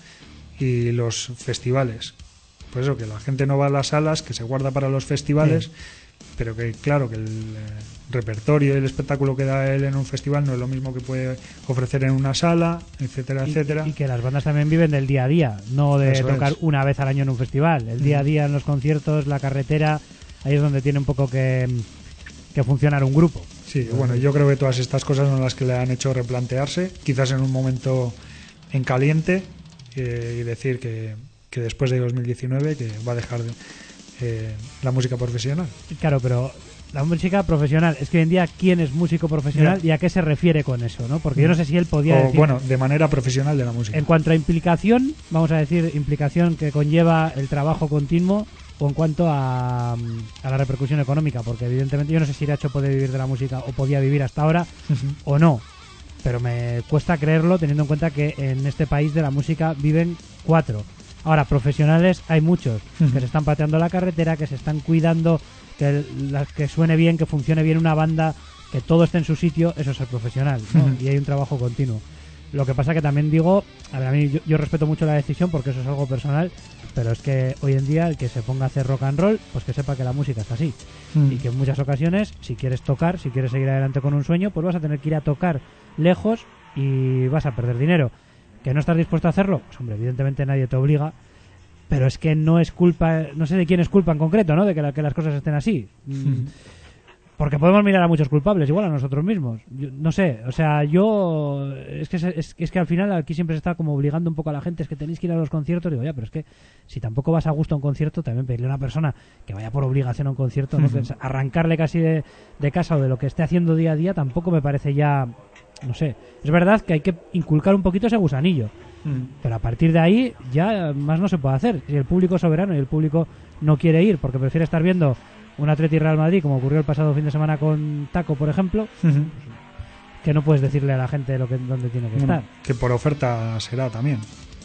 y los festivales. Por eso que la gente no va a las salas, que se guarda para los festivales, sí. Pero que claro, que el eh, repertorio y el espectáculo que da él en un festival no es lo mismo que puede ofrecer en una sala, etcétera, y, etcétera. Y que las bandas también viven del día a día, no de Eso tocar es. una vez al año en un festival. El día a día en los conciertos, la carretera, ahí es donde tiene un poco que, que funcionar un grupo. Sí, bueno, yo creo que todas estas cosas son las que le han hecho replantearse, quizás en un momento en caliente, eh, y decir que, que después de dos mil diecinueve que va a dejar de, eh, la música profesional. Claro, pero la música profesional, es que hoy en día ¿quién es músico profesional yeah. y a qué se refiere con eso? ¿No? Porque yo no sé si él podía o, decir... Bueno, de manera profesional de la música. En cuanto a implicación, vamos a decir implicación que conlleva el trabajo continuo, o en cuanto a, a la repercusión económica, porque evidentemente yo no sé si Iracho puede vivir de la música o podía vivir hasta ahora uh-huh. o no, pero me cuesta creerlo teniendo en cuenta que en este país de la música viven cuatro. Ahora, profesionales hay muchos uh-huh. que se están pateando la carretera, que se están cuidando, que, la, que suene bien, que funcione bien una banda, que todo esté en su sitio, eso es ser profesional, ¿no? Uh-huh. Y hay un trabajo continuo. Lo que pasa que también digo, a ver, a mí yo, yo respeto mucho la decisión porque eso es algo personal, pero es que hoy en día el que se ponga a hacer rock and roll, pues que sepa que la música está así. Mm. Y que en muchas ocasiones, si quieres tocar, si quieres seguir adelante con un sueño, pues vas a tener que ir a tocar lejos y vas a perder dinero. ¿Que no estás dispuesto a hacerlo? Pues hombre, evidentemente nadie te obliga, pero es que no es culpa, no sé de quién es culpa en concreto, ¿no? De que, la, que las cosas estén así. Mm. Porque podemos mirar a muchos culpables, igual a nosotros mismos. Yo, no sé, o sea, yo... Es que, es, es que al final aquí siempre se está como obligando un poco a la gente, es que tenéis que ir a los conciertos. Digo, ya, pero es que si tampoco vas a gusto a un concierto, también pedirle a una persona que vaya por obligación a un concierto, ¿no? Uh-huh. Que arrancarle casi de, de casa o de lo que esté haciendo día a día, tampoco me parece ya... No sé, es verdad que hay que inculcar un poquito ese gusanillo. Uh-huh. Pero a partir de ahí ya más no se puede hacer. Si el público es soberano y el público no quiere ir porque prefiere estar viendo un Atleti Real Madrid, como ocurrió el pasado fin de semana con Taco, por ejemplo, uh-huh. pues, que no puedes decirle a la gente lo que dónde tiene que bueno, estar. Que por oferta será también.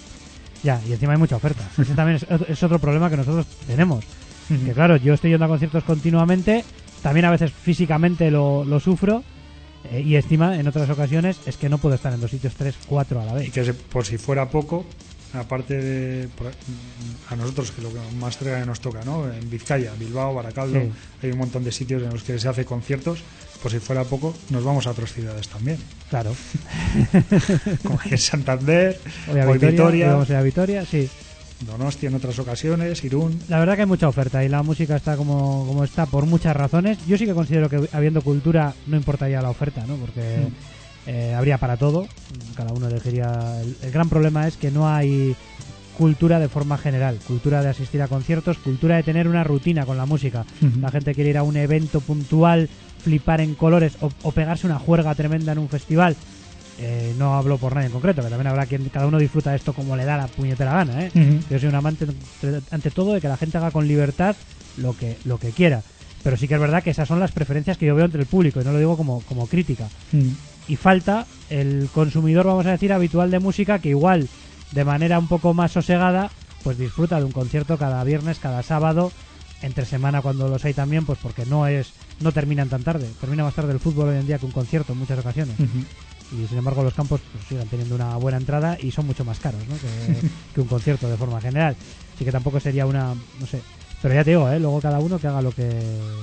Ya, y encima hay mucha oferta. Ese también es, es otro problema que nosotros tenemos. Uh-huh. Que claro, yo estoy yendo a conciertos continuamente, también a veces físicamente lo, lo sufro, eh, y encima en otras ocasiones es que no puedo estar en dos sitios, tres, cuatro a la vez. Y que se, por si fuera poco... Aparte de por, a nosotros, que lo que más cerca nos toca, ¿no? En Vizcaya, Bilbao, Baracaldo, sí. Hay un montón de sitios en los que se hace conciertos. Por si fuera poco, nos vamos a otras ciudades también. Claro. Como en Santander, o a Vitoria, Vitoria vamos a ir a Vitoria, sí. Donostia en otras ocasiones, Irún. La verdad que hay mucha oferta y la música está como, como está por muchas razones. Yo sí que considero que habiendo cultura no importaría la oferta, ¿no? Porque... Mm. Eh, habría para todo, cada uno elegiría. El, el gran problema es que no hay cultura de forma general, cultura de asistir a conciertos, cultura de tener una rutina con la música. Uh-huh. La gente quiere ir a un evento puntual, flipar en colores o, o pegarse una juerga tremenda en un festival. Eh, no hablo por nadie en concreto, que también habrá quien, cada uno disfruta de esto como le da la puñetera gana, ¿eh? Uh-huh. Yo soy un amante ante todo de que la gente haga con libertad lo que, lo que quiera. Pero sí que es verdad que esas son las preferencias que yo veo entre el público y no lo digo como, como crítica. Uh-huh. Y falta el consumidor, vamos a decir, habitual de música que igual, de manera un poco más sosegada, pues disfruta de un concierto cada viernes, cada sábado, entre semana cuando los hay también, pues porque no es no terminan tan tarde. Termina más tarde el fútbol hoy en día que un concierto en muchas ocasiones. Uh-huh. Y sin embargo los campos pues, siguen teniendo una buena entrada y son mucho más caros, ¿no? que, que un concierto de forma general. Así que tampoco sería una... no sé. Pero ya te digo, ¿eh? Luego cada uno que haga lo que...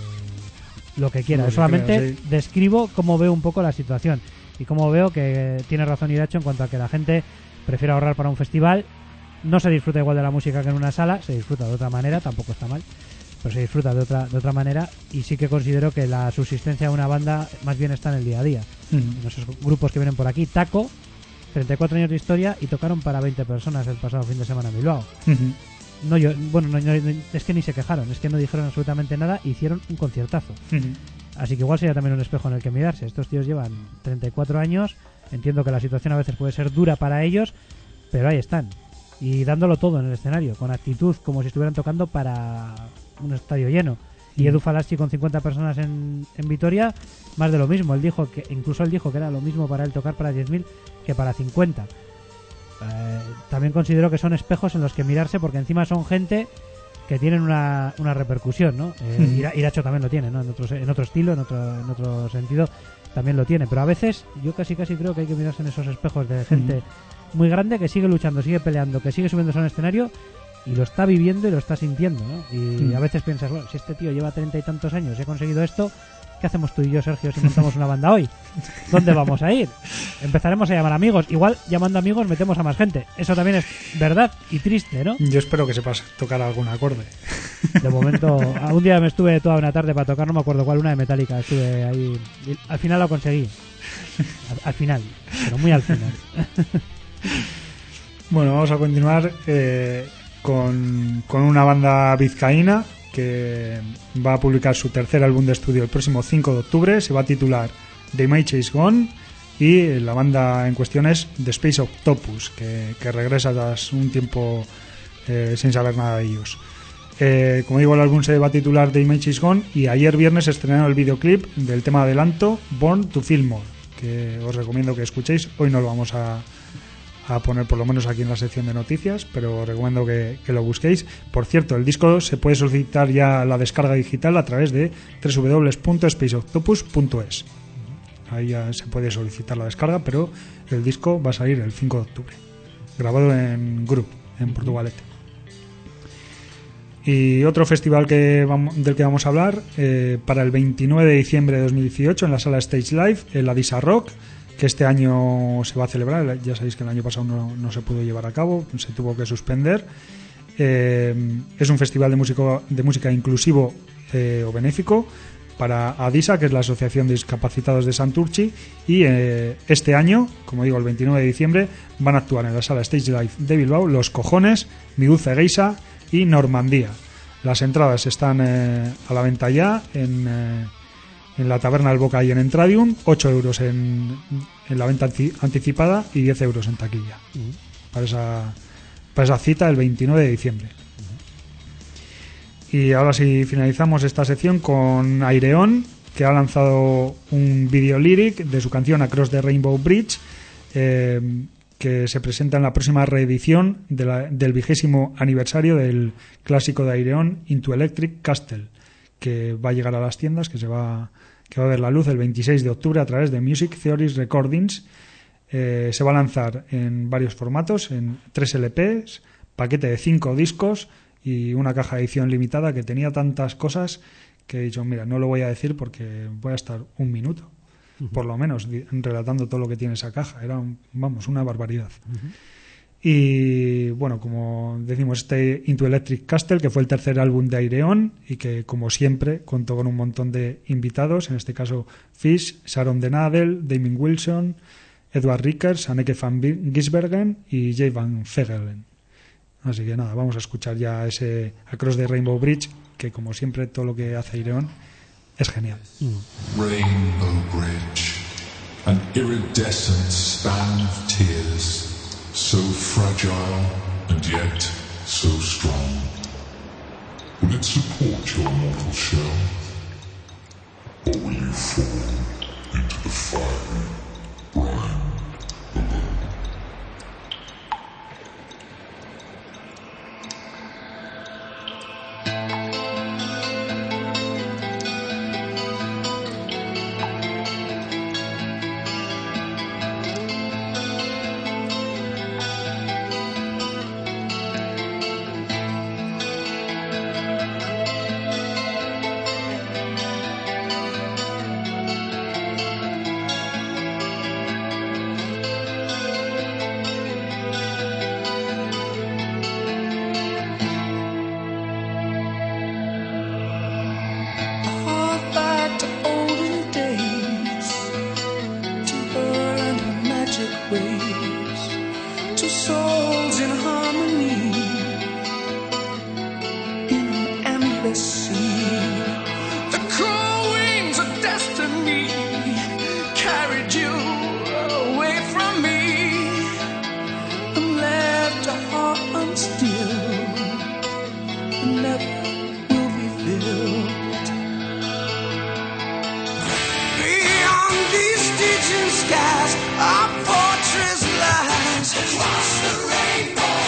lo que quiera. Yo solamente creo, sí. describo cómo veo un poco la situación y cómo veo que tiene razón Iracho en cuanto a que la gente prefiere ahorrar para un festival. No se disfruta igual de la música que en una sala, se disfruta de otra manera, tampoco está mal, pero se disfruta de otra de otra manera y sí que considero que la subsistencia de una banda más bien está en el día a día. Uh-huh. En esos grupos que vienen por aquí, Taco, treinta y cuatro años de historia y tocaron para veinte personas el pasado fin de semana en Bilbao. Uh-huh. No, yo, bueno, no, no, es que ni se quejaron, es que no dijeron absolutamente nada, hicieron un conciertazo. Uh-huh. Así que igual sería también un espejo en el que mirarse. Estos tíos llevan treinta y cuatro años, entiendo que la situación a veces puede ser dura para ellos, pero ahí están. Y dándolo todo en el escenario, con actitud, como si estuvieran tocando para un estadio lleno. Uh-huh. Y Edu Falaschi con cincuenta personas en, en Vitoria, más de lo mismo. Él dijo que, incluso él dijo que era lo mismo para él tocar para diez mil que para cincuenta. Eh, también considero que son espejos en los que mirarse porque encima son gente que tienen una, una repercusión, ¿no? Eh, Mm. Ira- Iracho también lo tiene, ¿no? En otro, en otro estilo, en otro, en otro sentido, también lo tiene. Pero a veces yo casi casi creo que hay que mirarse en esos espejos de gente muy grande que sigue luchando, sigue peleando, que sigue subiéndose a un escenario y lo está viviendo y lo está sintiendo, ¿no? Y Mm. a veces piensas, bueno, si este tío lleva treinta y tantos años y ha conseguido esto, ¿qué hacemos tú y yo, Sergio, si montamos una banda hoy? ¿Dónde vamos a ir? Empezaremos a llamar amigos. Igual, llamando amigos, metemos a más gente. Eso también es verdad y triste, ¿no? Yo espero que sepas tocar algún acorde. De momento, a un día me estuve toda una tarde para tocar, no me acuerdo cuál, una de Metallica. Estuve ahí. Y al final lo conseguí. Al, al final, pero muy al final. Bueno, vamos a continuar eh, con, con una banda vizcaína que va a publicar su tercer álbum de estudio el próximo cinco de octubre. Se va a titular The Image Is Gone y la banda en cuestión es The Space Octopus, que, que regresa tras un tiempo eh, sin saber nada de ellos. Eh, como digo, el álbum se va a titular The Image Is Gone y ayer viernes estrenaron el videoclip del tema adelanto Born to Feel More, que os recomiendo que escuchéis. Hoy no lo vamos a a poner por lo menos aquí en la sección de noticias, pero os recomiendo que, que lo busquéis. Por cierto, el disco se puede solicitar ya la descarga digital a través de doble u doble u doble u punto space octopus punto es. Ahí ya se puede solicitar la descarga, pero el disco va a salir el cinco de octubre, grabado en Group, en Portugalete. Y otro festival que vamos, del que vamos a hablar, eh, para el veintinueve de diciembre de dos mil dieciocho en la sala Stage Live, en la Disa Rock, que este año se va a celebrar. Ya sabéis que el año pasado no, no se pudo llevar a cabo, se tuvo que suspender. Eh, es un festival de música, de música inclusivo eh, o benéfico para ADISA, que es la Asociación de Discapacitados de Santurchi, y eh, este año, como digo, el veintinueve de diciembre, van a actuar en la sala Stage Live de Bilbao Los Cojones, Mi Dulce Geisha y Normandía. Las entradas están eh, a la venta ya en... Eh, en la Taberna del Boca y en Entradium, ocho euros en, en la venta anti- anticipada y diez euros en taquilla. Uh-huh. Para esa, para esa cita el veintinueve de diciembre. Uh-huh. Y ahora sí finalizamos esta sección con Aireon, que ha lanzado un video lyric de su canción Across the Rainbow Bridge, eh, que se presenta en la próxima reedición de la, del vigésimo aniversario del clásico de Aireon, Into Electric Castle, que va a llegar a las tiendas, que se va que va a ver la luz el veintiséis de octubre a través de Music Theories Recordings. Eh, se va a lanzar en varios formatos, en tres L Pes, paquete de cinco discos y una caja de edición limitada que tenía tantas cosas que he dicho, mira, no lo voy a decir porque voy a estar un minuto, uh-huh. por lo menos, relatando todo lo que tiene esa caja. Era, un, vamos, una barbaridad. Uh-huh. Y bueno, como decimos, este Into Electric Castle, que fue el tercer álbum de Aireon y que, como siempre, contó con un montón de invitados, en este caso Fish, Sharon Den Adel, Damien Wilson, Edward Rickers, Anneke van Gisbergen y Jay Van Vegelen. Así que nada, vamos a escuchar ya ese Across the Rainbow Bridge, que como siempre todo lo que hace Aireon es genial. Mm. Rainbow Bridge, an iridescent span of tears, so fragile and yet so strong. Will it support your mortal shell, or will you fall into the fiery brine below? Skies, our fortress lies across the rainbow.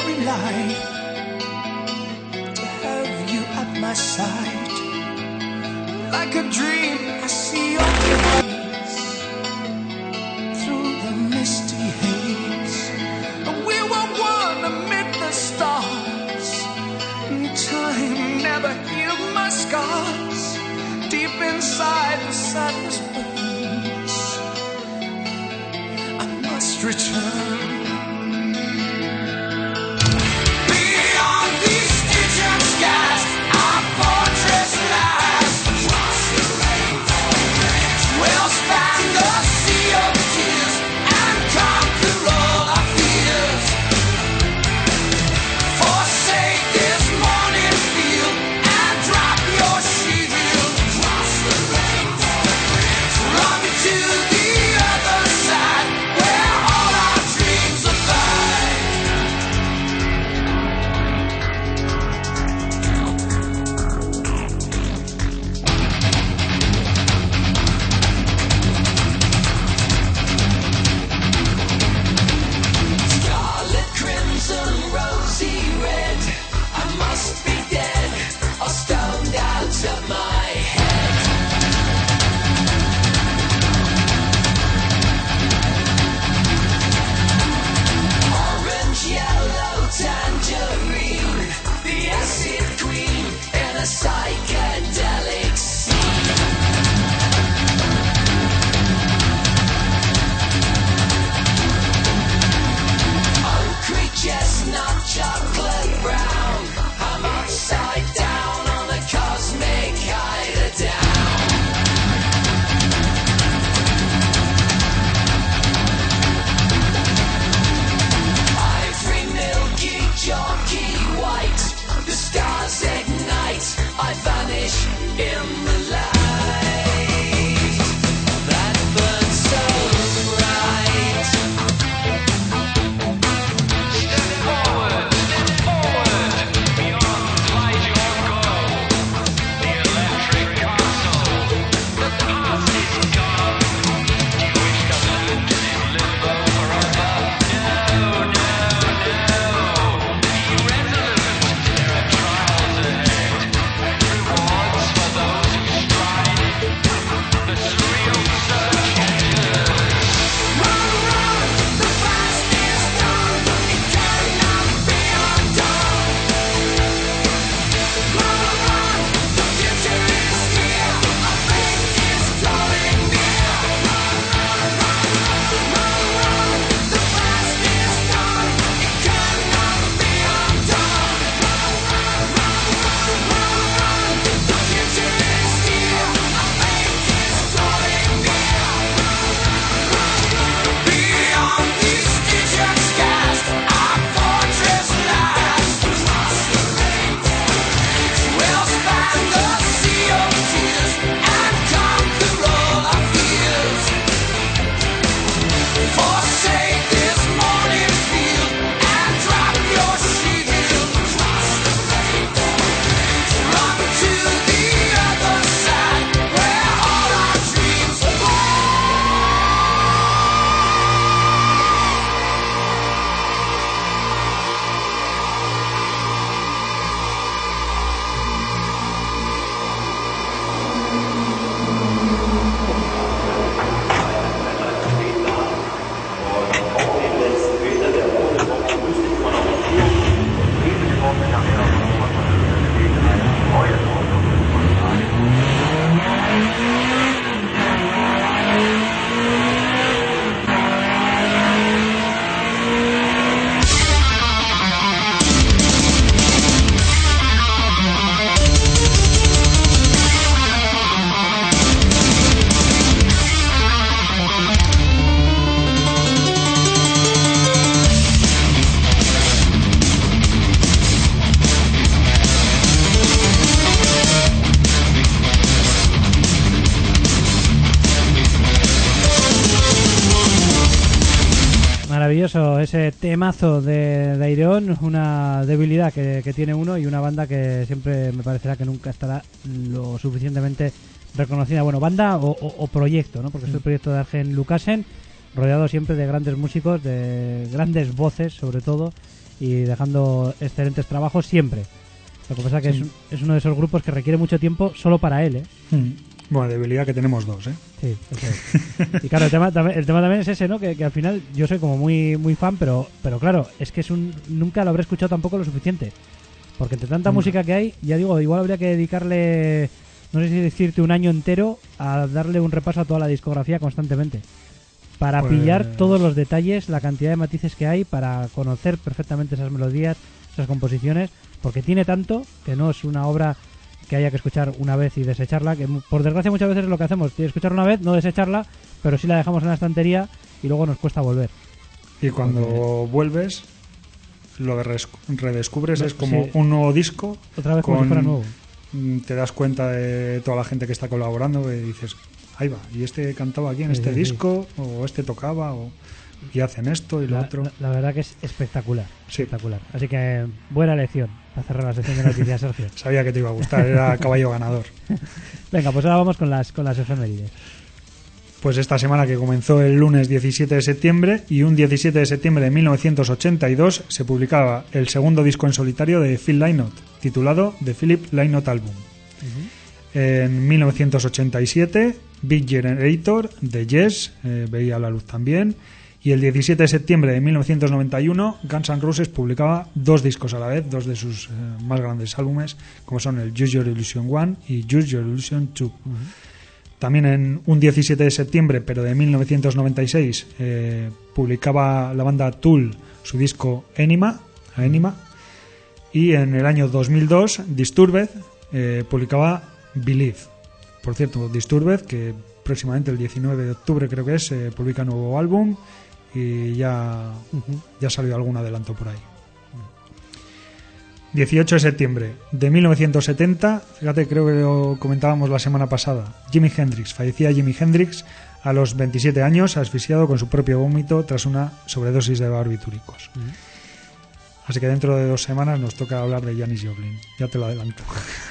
very light to have you at my side. Like a dream, I see your face through the misty haze. We were one amid the stars. Time never healed my scars. Deep inside the sadness burns. I must return. Beyond these Stygian skies, our fortress lies. We'll span the sea of tears and conquer all our fears. Forsake this morning field and drop your shield. Run to the other side where all our dreams abide. Scarlet, crimson, rosy red. I must be dead or stoned out of my head. Orange, yellow, tangerine, the acid queen in a psychedelic scene. Oak, chestnut, chocolate brown. I'm upside down on a cosmic eiderdown. Ivory, milky, chalky white. The stars ignite. I vanish in the light that burns so bright. Step forward, step forward, beyond lies your goal. The electric castle, the past is gone. Do you wish to land in limbo forever? No, no, no. Be resolute, there are trials ahead. Rewards for those who stride. The surreal search endures. Run, run, the past is done. It cannot be undone. Run, run, the future is here. Our fate is drawing near. Run, run, run, run, run, the past is done. It cannot be undone. Run, run, run, run, run, the future is here. Our fate is drawing near. Beyond these Stygian skies, our fortress lies. We'll span the sea of tears and conquer all our fears. Forsake this morning field and drop your shield. Run to the other side where all our dreams Maravilloso ese temazo de, de Ayreon, una debilidad que, que tiene uno y una banda que siempre me parecerá que nunca estará lo suficientemente reconocida. Bueno, banda o, o, o proyecto, ¿no? Porque es el proyecto de Arjen Lucassen, rodeado siempre de grandes músicos, de grandes voces sobre todo, y dejando excelentes trabajos siempre. Lo que pasa es que Sí. es, es uno de esos grupos que requiere mucho tiempo solo para él, ¿eh? Mm. Bueno, debilidad que tenemos dos, ¿eh? Sí, eso es. Y claro, el tema, también- el tema también es ese, ¿no? Que, que al final yo soy como muy muy fan, pero pero claro, es que es un nunca lo habré escuchado tampoco lo suficiente. Porque entre tanta Nunca. música que hay, ya digo, igual habría que dedicarle, no sé si decirte un año entero a darle un repaso a toda la discografía constantemente. Para Pues- pillar todos los detalles, la cantidad de matices que hay, para conocer perfectamente esas melodías, esas composiciones, porque tiene tanto que no es una obra que haya que escuchar una vez y desecharla, que por desgracia muchas veces es lo que hacemos, escuchar una vez, no desecharla, pero sí la dejamos en la estantería y luego nos cuesta volver. Y cuando Porque- vuelves, lo que res- redescubres No, es como sí. un nuevo disco. Otra vez como con- si fuera nuevo. mm, Te das cuenta de toda la gente que está colaborando y dices, ahí va, y este cantaba aquí en Sí, este sí, sí. disco, o este tocaba, o y hacen esto y lo La, otro. la- la verdad que es espectacular, Sí. espectacular. Así que buena elección para cerrar la sección de noticias, Sergio. Sabía que te iba a gustar, era caballo ganador. Venga, pues ahora vamos con las con las efemérides. Pues esta semana que comenzó el lunes diecisiete de septiembre y un diecisiete de septiembre de mil novecientos ochenta y dos se publicaba el segundo disco en solitario de Phil Lynott, titulado The Philip Lynott Album. En mil novecientos ochenta y siete, Big Generator de Yes eh, veía la luz también. Y el diecisiete de septiembre de mil novecientos noventa y uno, Guns N' Roses publicaba dos discos a la vez, dos de sus eh, más grandes álbumes, como son el Use Your Illusion uno y Use Your Illusion dos. También en un diecisiete de septiembre, pero de mil novecientos noventa y seis, eh, publicaba la banda Tool su disco Enima, Enima. Y en el año dos mil dos, Disturbed eh, publicaba Believe. Por cierto, Disturbed, que próximamente el diecinueve de octubre creo que es, eh, publica nuevo álbum y ya, ya salió algún adelanto por ahí. dieciocho de septiembre de mil novecientos setenta, fíjate, creo que lo comentábamos la semana pasada, Jimi Hendrix, fallecía Jimi Hendrix a los veintisiete años, asfixiado con su propio vómito tras una sobredosis de barbitúricos. Así que dentro de dos semanas nos toca hablar de Janis Joplin, ya te lo adelanto.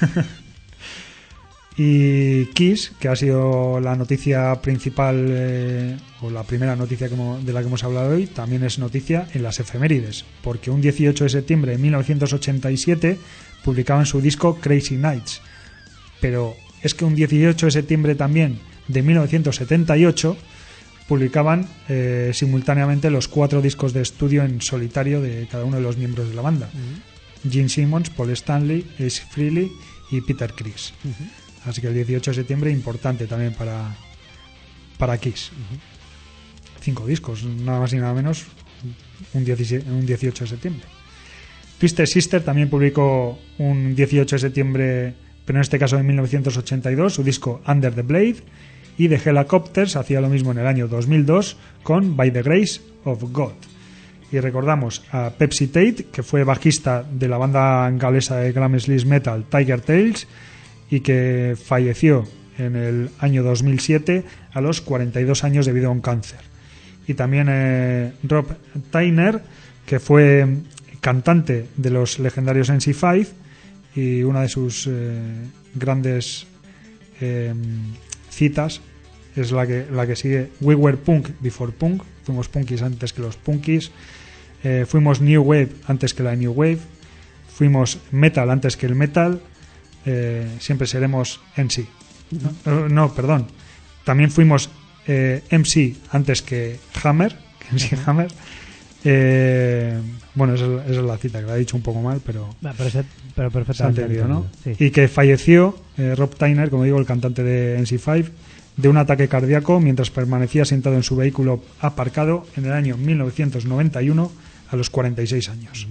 Y Kiss, que ha sido la noticia principal eh, o la primera noticia que hemos- de la que hemos hablado hoy, también es noticia en las efemérides, porque un dieciocho de septiembre de mil novecientos ochenta y siete publicaban su disco Crazy Nights, pero es que un dieciocho de septiembre también de mil novecientos setenta y ocho publicaban eh, simultáneamente los cuatro discos de estudio en solitario de cada uno de los miembros de la banda: Gene Simmons, Paul Stanley, Ace Frehley y Peter Criss. Así que el dieciocho de septiembre importante también para, para Kiss. Cinco discos, nada más y nada menos, un, diecisiete, un dieciocho de septiembre. Twisted Sister también publicó un dieciocho de septiembre, pero en este caso en mil novecientos ochenta y dos, su disco Under the Blade. Y The Helicopters hacía lo mismo en el año dos mil dos con By the Grace of God. Y recordamos a Pepsi Tate, que fue bajista de la banda galesa de glam sleaze metal Tiger Tales y que falleció en el año dos mil siete a los cuarenta y dos años debido a un cáncer. Y también eh, Rob Tyner, que fue cantante de los legendarios N C cinco y una de sus eh, grandes eh, citas es la que, la que sigue: We were punk before punk, fuimos punkis antes que los punkis, eh, fuimos new wave antes que la new wave, fuimos metal antes que el metal, eh, siempre seremos M C. No, no, perdón, también fuimos eh, M C antes que Hammer, que M C Hammer. Eh, bueno, esa es, esa es la cita, que la he dicho un poco mal, pero Va, pero, se- pero se ha perfectamente entendido, ¿no? Sí. Y que falleció eh, Rob Tyner, como digo, el cantante de N C cinco, de un ataque cardíaco mientras permanecía sentado en su vehículo aparcado en el año mil novecientos noventa y uno a los cuarenta y seis años.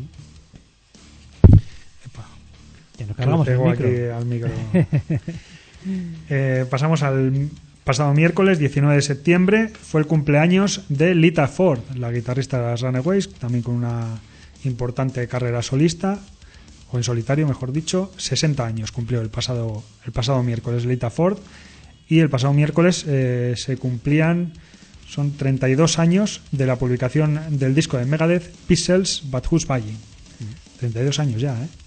Epa, Que nos que lo cargamos el pego micro. aquí al micro. Eh, pasamos al pasado miércoles diecinueve de septiembre, fue el cumpleaños de Lita Ford, la guitarrista de las Runaways, también con una importante carrera solista, o en solitario mejor dicho. Sesenta años cumplió el pasado, el pasado miércoles Lita Ford, y el pasado miércoles eh, se cumplían, son treinta y dos años de la publicación del disco de Megadeth, Pixels But Who's Buying. treinta y dos años ya, ¿eh?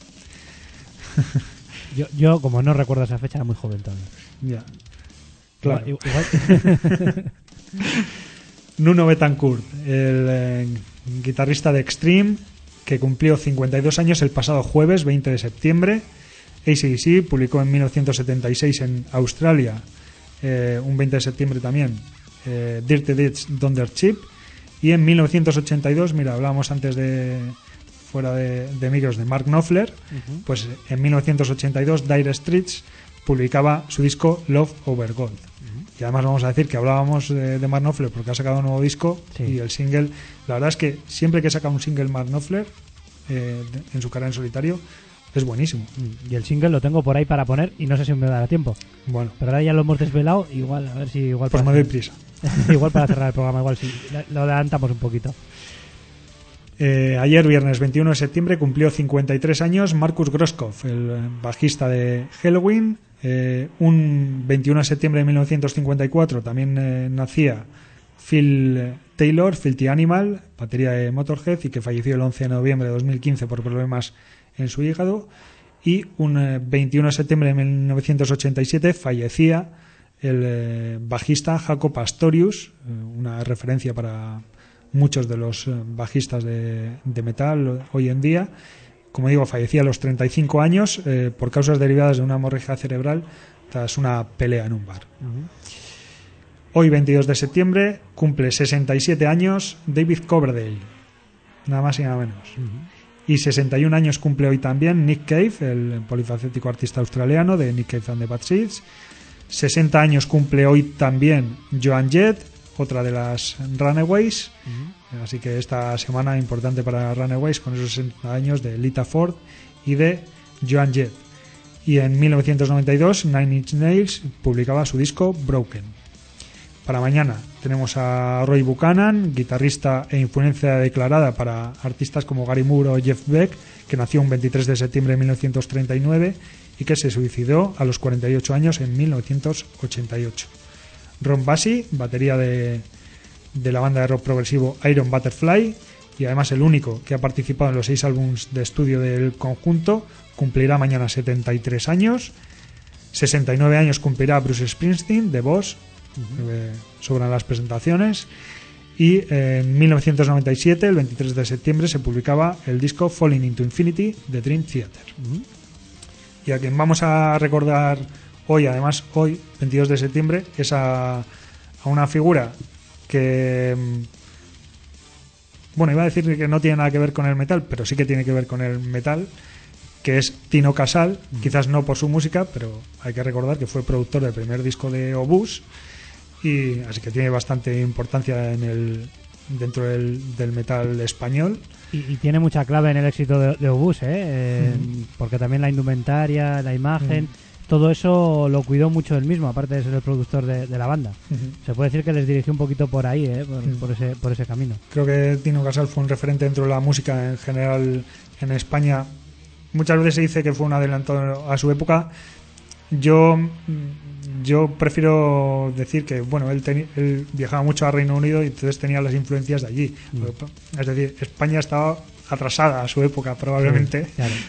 Yo, yo, como no recuerdo esa fecha, era muy joven todavía. Ya. Claro. Igual- igual- Nuno Betancourt, el eh, guitarrista de Extreme, que cumplió cincuenta y dos años el pasado jueves veinte de septiembre. A C D C publicó en mil novecientos setenta y seis en Australia, eh, un veinte de septiembre también, eh, Dirty Deeds Don't Dirt Cheap. Y en mil novecientos ochenta y dos, mira, hablábamos antes de fuera de, de micros de Mark Knopfler, uh-huh. Pues en mil novecientos ochenta y dos Dire Straits publicaba su disco Love Over Gold. Uh-huh. Y además vamos a decir que hablábamos de, de Mark Knopfler porque ha sacado un nuevo disco, sí. Y el single, la verdad es que siempre que saca un single Mark Knopfler eh, de, en su carrera en solitario, es buenísimo. Y el single lo tengo por ahí para poner y no sé si me dará tiempo. Bueno. Pero ahora ya lo hemos desvelado, igual, a ver si igual... Pues me doy prisa. Igual para cerrar el programa, igual sí. Lo adelantamos un poquito. Eh, ayer, viernes veintiuno de septiembre, cumplió cincuenta y tres años Markus Groskopf, el bajista de Helloween. Eh, un veintiuno de septiembre de mil novecientos cincuenta y cuatro también eh, nacía Phil Taylor, Filthy Animal, batería de Motorhead, y que falleció el once de noviembre de dos mil quince por problemas en su hígado. Y un eh, veintiuno de septiembre de mil novecientos ochenta y siete fallecía el eh, bajista Jaco Pastorius, eh, una referencia para muchos de los eh, bajistas de, de metal hoy en día. Como digo, fallecía a los treinta y cinco años eh, por causas derivadas de una hemorragia cerebral tras una pelea en un bar. Uh-huh. Hoy, veintidós de septiembre, cumple sesenta y siete años David Coverdale, nada más y nada menos. Uh-huh. Y sesenta y un años cumple hoy también Nick Cave, el polifacético artista australiano de Nick Cave and the Bad Seeds. sesenta años cumple hoy también Joan Jett, otra de las Runaways. Uh-huh. Así que esta semana importante para Runaways con esos sesenta años de Lita Ford y de Joan Jett. Y en mil novecientos noventa y dos Nine Inch Nails publicaba su disco Broken. Para mañana tenemos a Roy Buchanan, guitarrista e influencia declarada para artistas como Gary Moore o Jeff Beck, que nació un veintitrés de septiembre de mil novecientos treinta y nueve y que se suicidó a los cuarenta y ocho años en mil novecientos ochenta y ocho. Ron Bassi, batería de, de la banda de rock progresivo Iron Butterfly, y además el único que ha participado en los seis álbumes de estudio del conjunto, cumplirá mañana setenta y tres años. sesenta y nueve años cumplirá Bruce Springsteen, de Boss. Uh-huh. eh, sobran las presentaciones. Y eh, en mil novecientos noventa y siete, el veintitrés de septiembre, se publicaba el disco Falling into Infinity de Dream Theater. Uh-huh. Y a quien vamos a recordar hoy, además hoy, veintidós de septiembre, es a, a una figura que, bueno, iba a decir que no tiene nada que ver con el metal, pero sí que tiene que ver con el metal, que es Tino Casal. Uh-huh. Quizás no por su música, pero hay que recordar que fue productor del primer disco de Obús, y así que tiene bastante importancia en el dentro del, del metal español. Y, y tiene mucha clave en el éxito de, de Obús, ¿eh? eh uh-huh. Porque también la indumentaria, la imagen, uh-huh. todo eso lo cuidó mucho él mismo, aparte de ser el productor de, de la banda. Uh-huh. Se puede decir que les dirigió un poquito por ahí, ¿eh? por, uh-huh. por, ese, por ese camino. Creo que Tino Casal fue un referente dentro de la música en general en España. Muchas veces se dice que fue un adelantado a su época. Yo yo prefiero decir que bueno él, teni- él viajaba mucho a Reino Unido y entonces tenía las influencias de allí. Mm. Es decir, España estaba atrasada a su época probablemente. Sí, claro.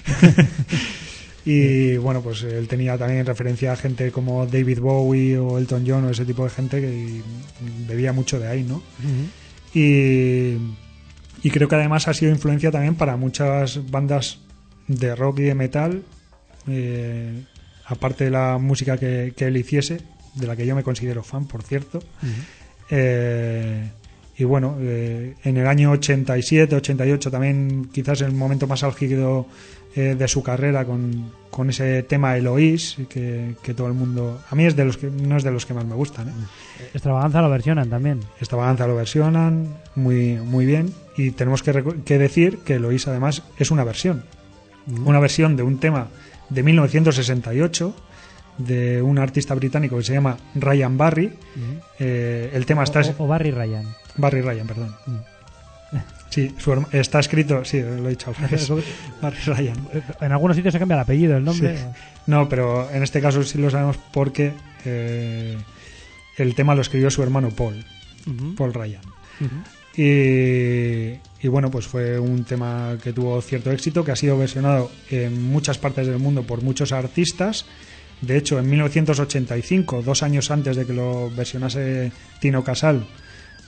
Y bueno, pues él tenía también referencia a gente como David Bowie o Elton John o ese tipo de gente que bebía mucho de ahí, ¿no? Uh-huh. Y, y creo que además ha sido influencia también para muchas bandas de rock y de metal, eh, aparte de la música que, que él hiciese, de la que yo me considero fan, por cierto. Uh-huh. eh, y bueno, eh, en el año ochenta y siete, ochenta y ocho también quizás el momento más álgido eh, de su carrera con, con ese tema Eloís, que, que todo el mundo, a mí es de los que no es de los que más me gustan, ¿eh? Extravaganza lo versionan también. Extravaganza lo versionan muy, muy bien, y tenemos que, rec- que decir que Eloís además es una versión. Uh-huh. Una versión de un tema de mil novecientos sesenta y ocho de un artista británico que se llama Ryan Barry. Uh-huh. eh, el tema o, está o, o Barry Ryan Barry Ryan, perdón. Uh-huh. Sí, su herma, está escrito, sí, lo he dicho Barry Ryan. En algunos sitios se cambia el apellido, el nombre. Sí. No, pero en este caso sí lo sabemos porque eh, el tema lo escribió su hermano Paul, uh-huh. Paul Ryan. Uh-huh. Y, y bueno, pues fue un tema que tuvo cierto éxito, que ha sido versionado en muchas partes del mundo por muchos artistas. De hecho, en mil novecientos ochenta y cinco, dos años antes de que lo versionase Tino Casal,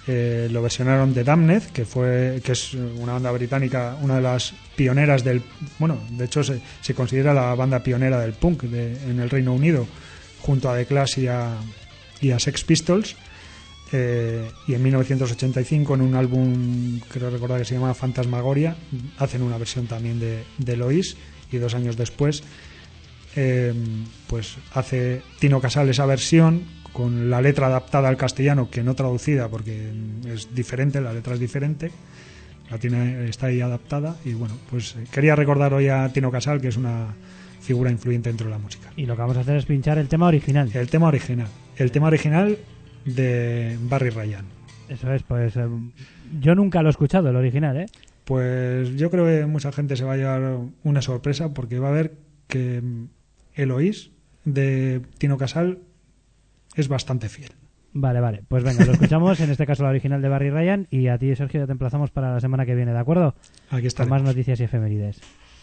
eh, lo versionaron The Damned, que fue que es una banda británica, una de las pioneras del, bueno, de hecho se, se considera la banda pionera del punk de, en el Reino Unido, junto a The Clash y a, y a Sex Pistols. Eh, y en mil novecientos ochenta y cinco, en un álbum, creo recordar que se llama Fantasmagoria, hacen una versión también de, de Eloís, y dos años después eh, pues hace Tino Casal esa versión con la letra adaptada al castellano, que no traducida porque es diferente, la letra es diferente, la tiene, está ahí adaptada. Y bueno, pues eh, quería recordar hoy a Tino Casal, que es una figura influyente dentro de la música. Y lo que vamos a hacer es pinchar el tema original. El tema original, el tema original de Barry Ryan. Eso es, pues eh, yo nunca lo he escuchado, el original, ¿eh? Pues yo creo que mucha gente se va a llevar una sorpresa, porque va a ver que Eloís de Tino Casal es bastante fiel. Vale, vale, pues venga, lo escuchamos, en este caso la original de Barry Ryan, y a ti, Sergio, ya te emplazamos para la semana que viene, ¿de acuerdo? Aquí está. Con más noticias y efemérides.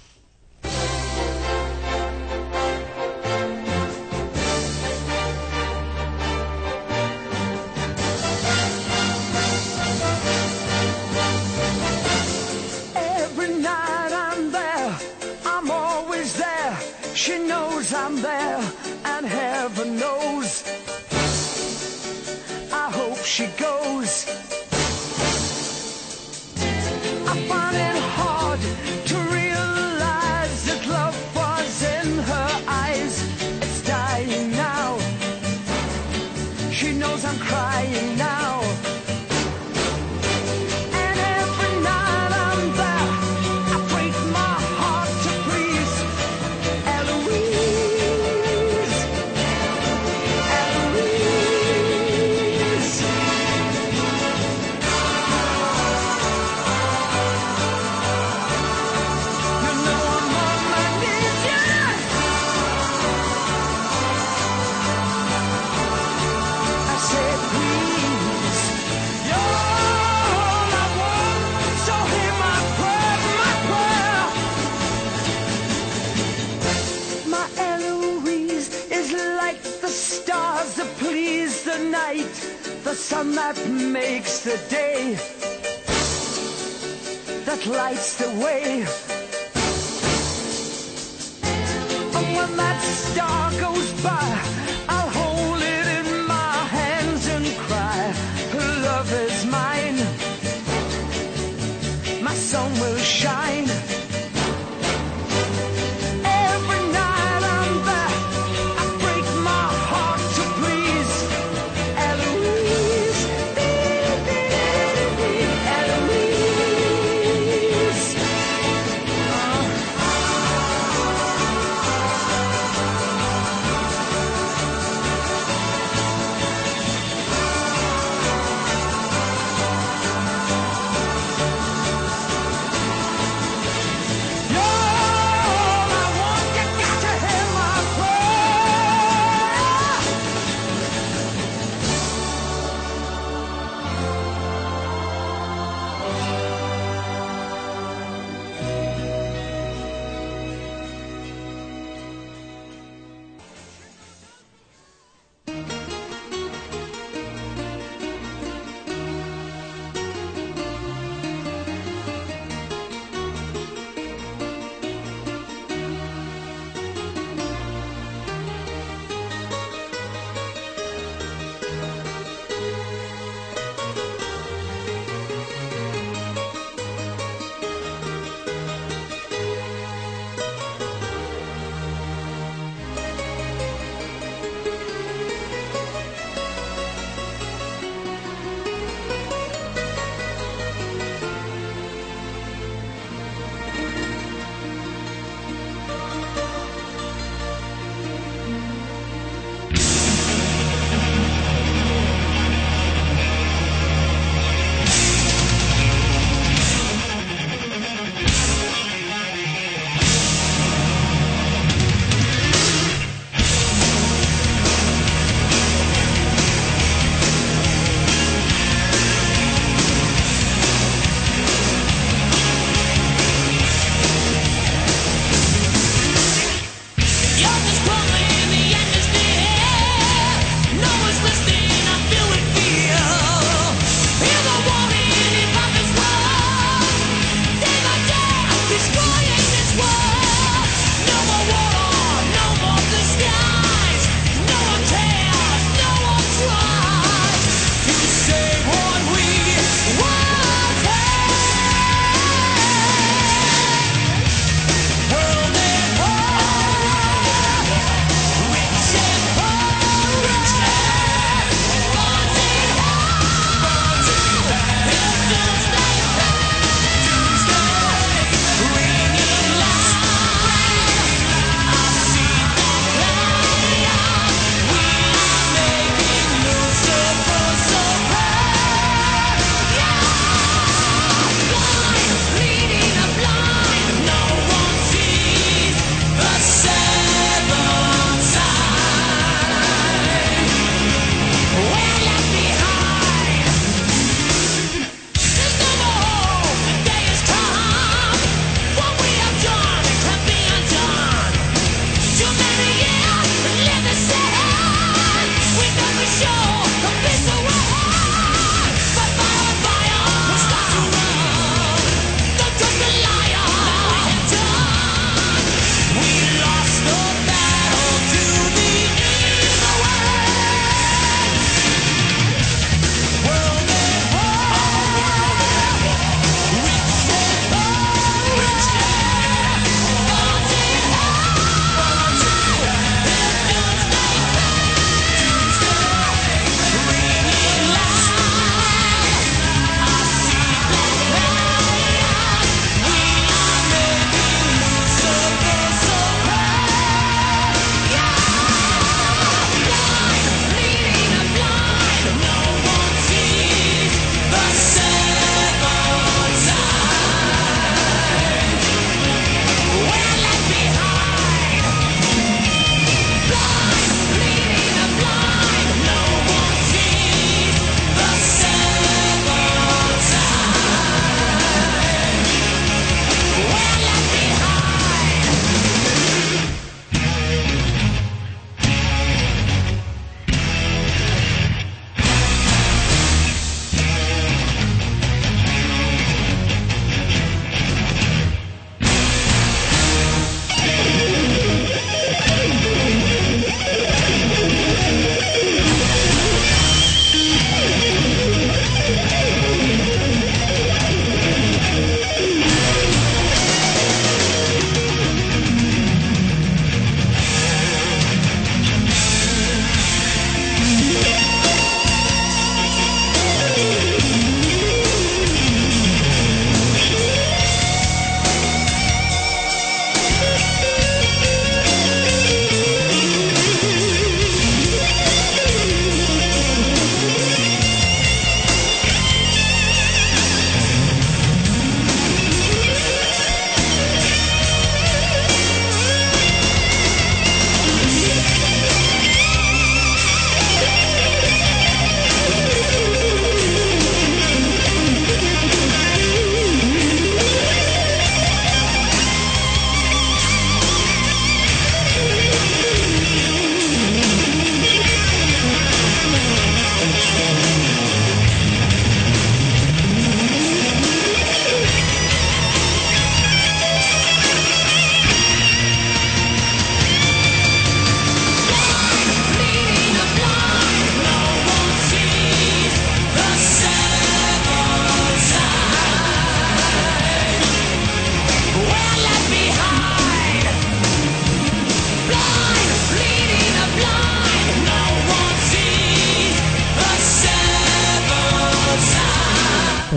She knows I'm there, and heaven knows I hope she goes. I find it hard to realize that love was in her eyes. It's dying now. She knows I'm crying now. And every night I'm there, I break my heart to please Eloise, Eloise. You know I'm on my knees, yeah. I said, please, you're all I want, so hear my prayer, my prayer. My Eloise is like the stars that please the night, the sun that makes the day, that lights the way. And when that star goes by, I'll hold it in my hands and cry, her love is mine, my sun will shine. Every night I'm there, I break my heart to please Eloise, Eloise.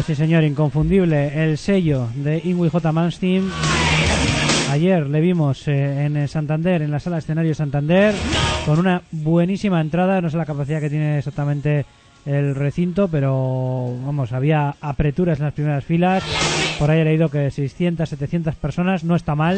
Pues sí, señor, inconfundible el sello de Yngwie J. Malmsteen. Ayer le vimos eh, en Santander, en la sala escenario Santander, con una buenísima entrada. No sé la capacidad que tiene exactamente el recinto, pero vamos, había apreturas en las primeras filas. Por ahí he leído que seiscientas, setecientas personas, no está mal.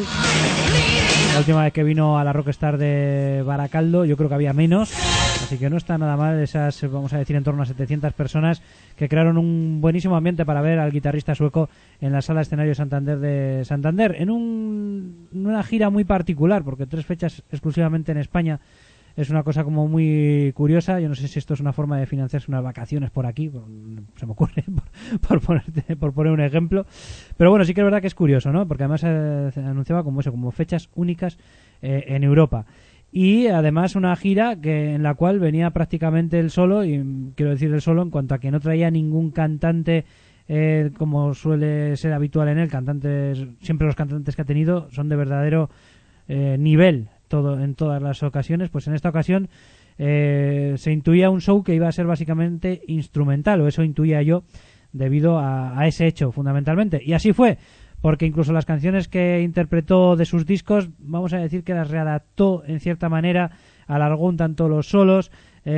La última vez que vino a la Rockstar de Baracaldo yo creo que había menos, así que no está nada mal esas, vamos a decir, en torno a setecientas personas que crearon un buenísimo ambiente para ver al guitarrista sueco en la sala escenario Santander de Santander, en, un, en una gira muy particular, porque tres fechas exclusivamente en España es una cosa como muy curiosa. Yo no sé si esto es una forma de financiarse unas vacaciones por aquí, por, se me ocurre, por, por, ponerte, por poner un ejemplo. Pero bueno, sí que es verdad que es curioso, ¿no? Porque además eh, se anunciaba como eso, como fechas únicas eh, en Europa. Y además una gira que en la cual venía prácticamente él solo, y quiero decir él solo en cuanto a que no traía ningún cantante eh, como suele ser habitual en él. Cantantes, siempre los cantantes que ha tenido son de verdadero eh, nivel, todo en todas las ocasiones. Pues en esta ocasión eh, se intuía un show que iba a ser básicamente instrumental, o eso intuía yo debido a, a ese hecho fundamentalmente, y así fue, porque incluso las canciones que interpretó de sus discos, vamos a decir que las readaptó en cierta manera, alargó un tanto los solos,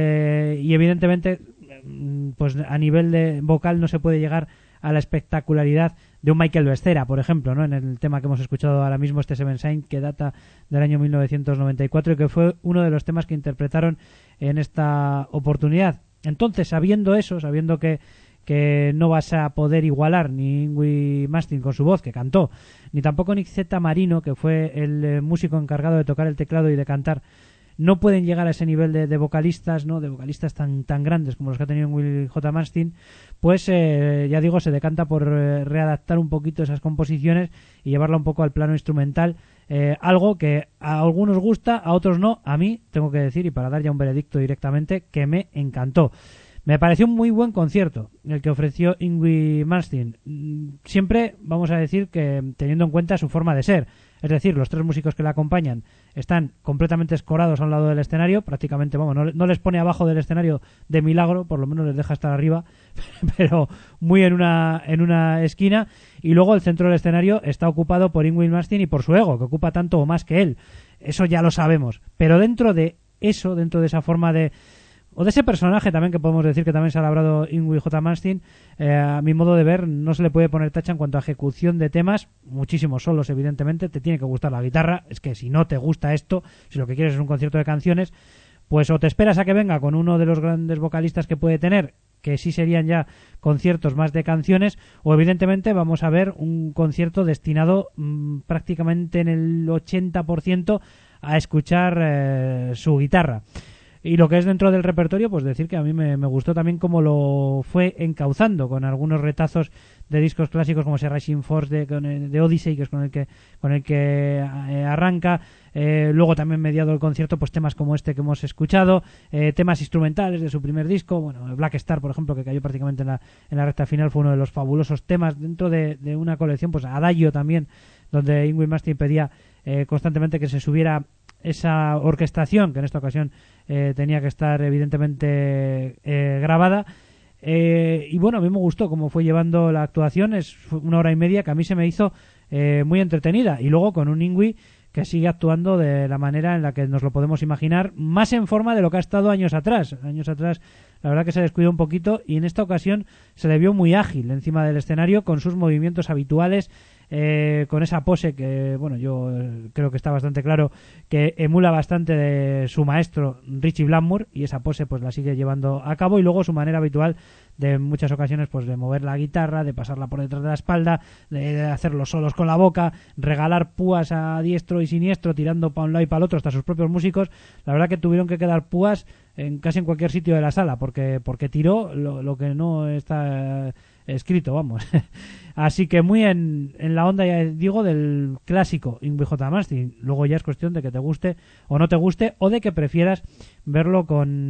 eh, y evidentemente pues a nivel de vocal no se puede llegar a la espectacularidad de un Michael Becerra, por ejemplo, ¿no? En el tema que hemos escuchado ahora mismo, este Seven Saints, que data del año mil novecientos noventa y cuatro y que fue uno de los temas que interpretaron en esta oportunidad. Entonces, sabiendo eso, sabiendo que, que no vas a poder igualar ni Yngwie Malmsteen con su voz, que cantó, ni tampoco Nick Z. Marino, que fue el eh, músico encargado de tocar el teclado y de cantar, no pueden llegar a ese nivel de, de vocalistas, ¿no? De vocalistas tan tan grandes como los que ha tenido Yngwie J. Malmsteen, pues eh, ya digo, se decanta por eh, readaptar un poquito esas composiciones y llevarla un poco al plano instrumental, eh, algo que a algunos gusta, a otros no. A mí, tengo que decir, y para dar ya un veredicto directamente, que me encantó. Me pareció un muy buen concierto el que ofreció Yngwie Malmsteen, siempre vamos a decir que teniendo en cuenta su forma de ser. Es decir, los tres músicos que le acompañan están completamente escorados a un lado del escenario, prácticamente, vamos, no, no les pone abajo del escenario de milagro, por lo menos les deja estar arriba, pero muy en una en una esquina, y luego el centro del escenario está ocupado por Yngwie Malmsteen y por su ego, que ocupa tanto o más que él. Eso ya lo sabemos, pero dentro de eso, dentro de esa forma de o de ese personaje también, que podemos decir que también se ha labrado Yngwie J. Malmsteen, eh, a mi modo de ver no se le puede poner tacha en cuanto a ejecución de temas, muchísimos solos evidentemente, te tiene que gustar la guitarra, es que si no te gusta esto, si lo que quieres es un concierto de canciones, pues o te esperas a que venga con uno de los grandes vocalistas que puede tener, que sí serían ya conciertos más de canciones, o evidentemente vamos a ver un concierto destinado mmm, prácticamente en el ochenta por ciento a escuchar eh, su guitarra. Y lo que es dentro del repertorio, pues decir que a mí me, me gustó también cómo lo fue encauzando, con algunos retazos de discos clásicos como ese Rising Force de, con el, de Odyssey, que es con el que con el que eh, arranca. Eh, luego también mediado el concierto, pues temas como este que hemos escuchado, eh, temas instrumentales de su primer disco, bueno, Black Star, por ejemplo, que cayó prácticamente en la, en la recta final, fue uno de los fabulosos temas dentro de, de una colección, pues Adagio también, donde Yngwie Malmsteen pedía eh, constantemente que se subiera esa orquestación, que en esta ocasión eh, tenía que estar evidentemente eh, grabada, eh, y bueno, a mí me gustó cómo fue llevando la actuación. Es una hora y media que a mí se me hizo eh, muy entretenida, y luego con un Yngwie que sigue actuando de la manera en la que nos lo podemos imaginar, más en forma de lo que ha estado años atrás. Años atrás la verdad que se descuidó un poquito, y en esta ocasión se le vio muy ágil encima del escenario, con sus movimientos habituales, eh, con esa pose que, bueno, yo creo que está bastante claro que emula bastante de su maestro Richie Blackmore, y esa pose pues la sigue llevando a cabo, y luego su manera habitual de en muchas ocasiones pues de mover la guitarra, de pasarla por detrás de la espalda, de hacer los solos con la boca, regalar púas a diestro y siniestro, tirando para un lado y para el otro, hasta sus propios músicos. La verdad que tuvieron que quedar púas en casi en cualquier sitio de la sala, porque porque tiró lo, lo que no está escrito, vamos. Así que muy en, en la onda, ya digo, del clásico Yngwie J. Malmsteen. Luego ya es cuestión de que te guste o no te guste, o de que prefieras verlo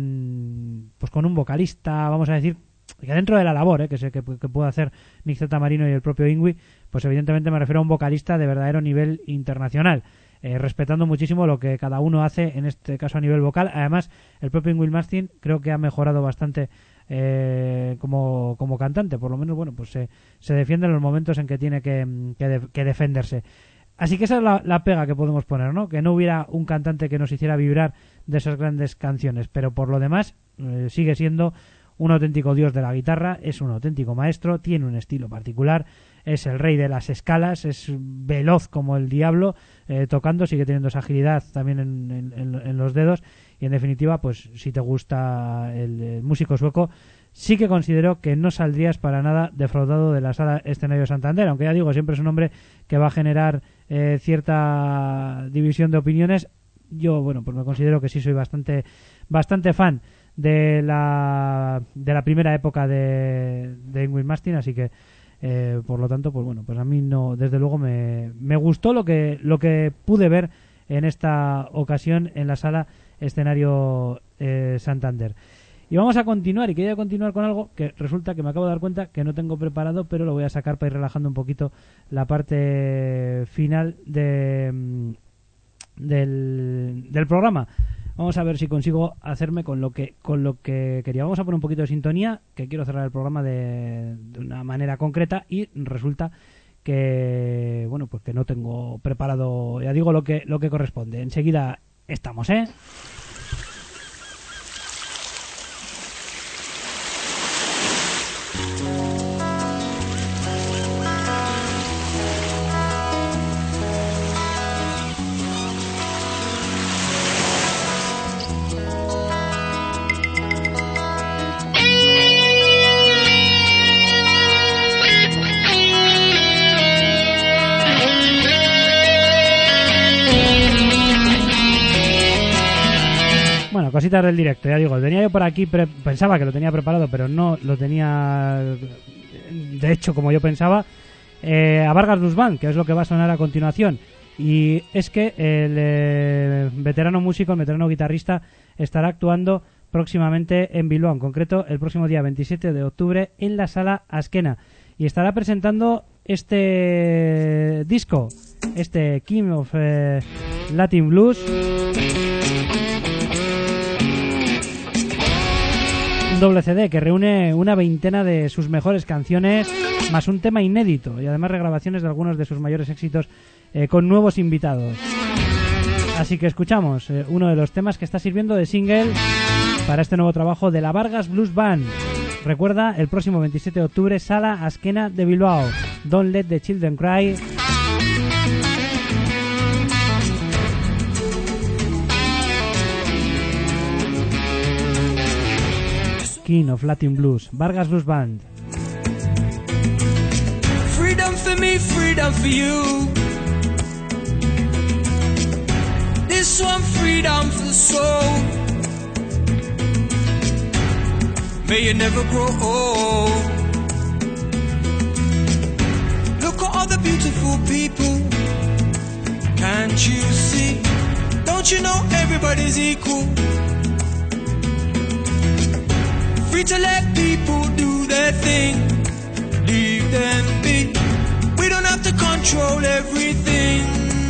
con pues con un vocalista, vamos a decir, que dentro de la labor ¿eh? que, se, que, que puede hacer Nick Z. Marino y el propio Yngwie, pues evidentemente me refiero a un vocalista de verdadero nivel internacional, eh, respetando muchísimo lo que cada uno hace, en este caso a nivel vocal. Además, el propio Yngwie Malmsteen creo que ha mejorado bastante eh, como, como cantante. Por lo menos, bueno, pues se, se defiende en los momentos en que tiene que, que, de, que defenderse. Así que esa es la, la pega que podemos poner, ¿no? Que no hubiera un cantante que nos hiciera vibrar de esas grandes canciones, pero por lo demás eh, sigue siendo un auténtico dios de la guitarra, es un auténtico maestro, tiene un estilo particular, es el rey de las escalas, es veloz como el diablo, eh, tocando, sigue teniendo esa agilidad también en, en, en los dedos, y en definitiva, pues si te gusta el, el músico sueco, sí que considero que no saldrías para nada defraudado de la sala Escenario Santander, aunque ya digo, siempre es un hombre que va a generar eh, cierta división de opiniones. Yo, bueno, pues me considero que sí soy bastante bastante fan de la de la primera época de, de Yngwie Malmsteen, así que eh, por lo tanto, pues bueno, pues a mí no, desde luego me, me gustó lo que lo que pude ver en esta ocasión en la sala Escenario eh, Santander. Y vamos a continuar, y quería continuar con algo que resulta que me acabo de dar cuenta que no tengo preparado, pero lo voy a sacar para ir relajando un poquito la parte final de del, del programa. Vamos a ver si consigo hacerme con lo que con lo que quería. Vamos a poner un poquito de sintonía, que quiero cerrar el programa de, de una manera concreta, y resulta que bueno, pues que no tengo preparado, ya digo, lo que lo que corresponde. Enseguida estamos, ¿eh? Cositas del directo, ya digo, tenía yo por aquí, pre- pensaba que lo tenía preparado, pero no lo tenía de hecho como yo pensaba, eh, a Vargas Blues Band, que es lo que va a sonar a continuación. Y es que el eh, veterano músico, el veterano guitarrista, estará actuando próximamente en Bilbao, en concreto el próximo día veintisiete de octubre en la Sala Azkena, y estará presentando este disco, este King of eh, Latin Blues, doble C D que reúne una veintena de sus mejores canciones más un tema inédito y además regrabaciones de algunos de sus mayores éxitos eh, con nuevos invitados. Así que escuchamos eh, uno de los temas que está sirviendo de single para este nuevo trabajo de la Vargas Blues Band. Recuerda, el próximo veintisiete de octubre, Sala Azkena de Bilbao. Don't Let the Children Cry. King of Latin Blues, Vargas Blues Band. Freedom for me, freedom for you. This one freedom for the soul. May you never grow old. Look at all the beautiful people. Can't you see? Don't you know everybody's equal? Free to let people do their thing, leave them be. We don't have to control everything.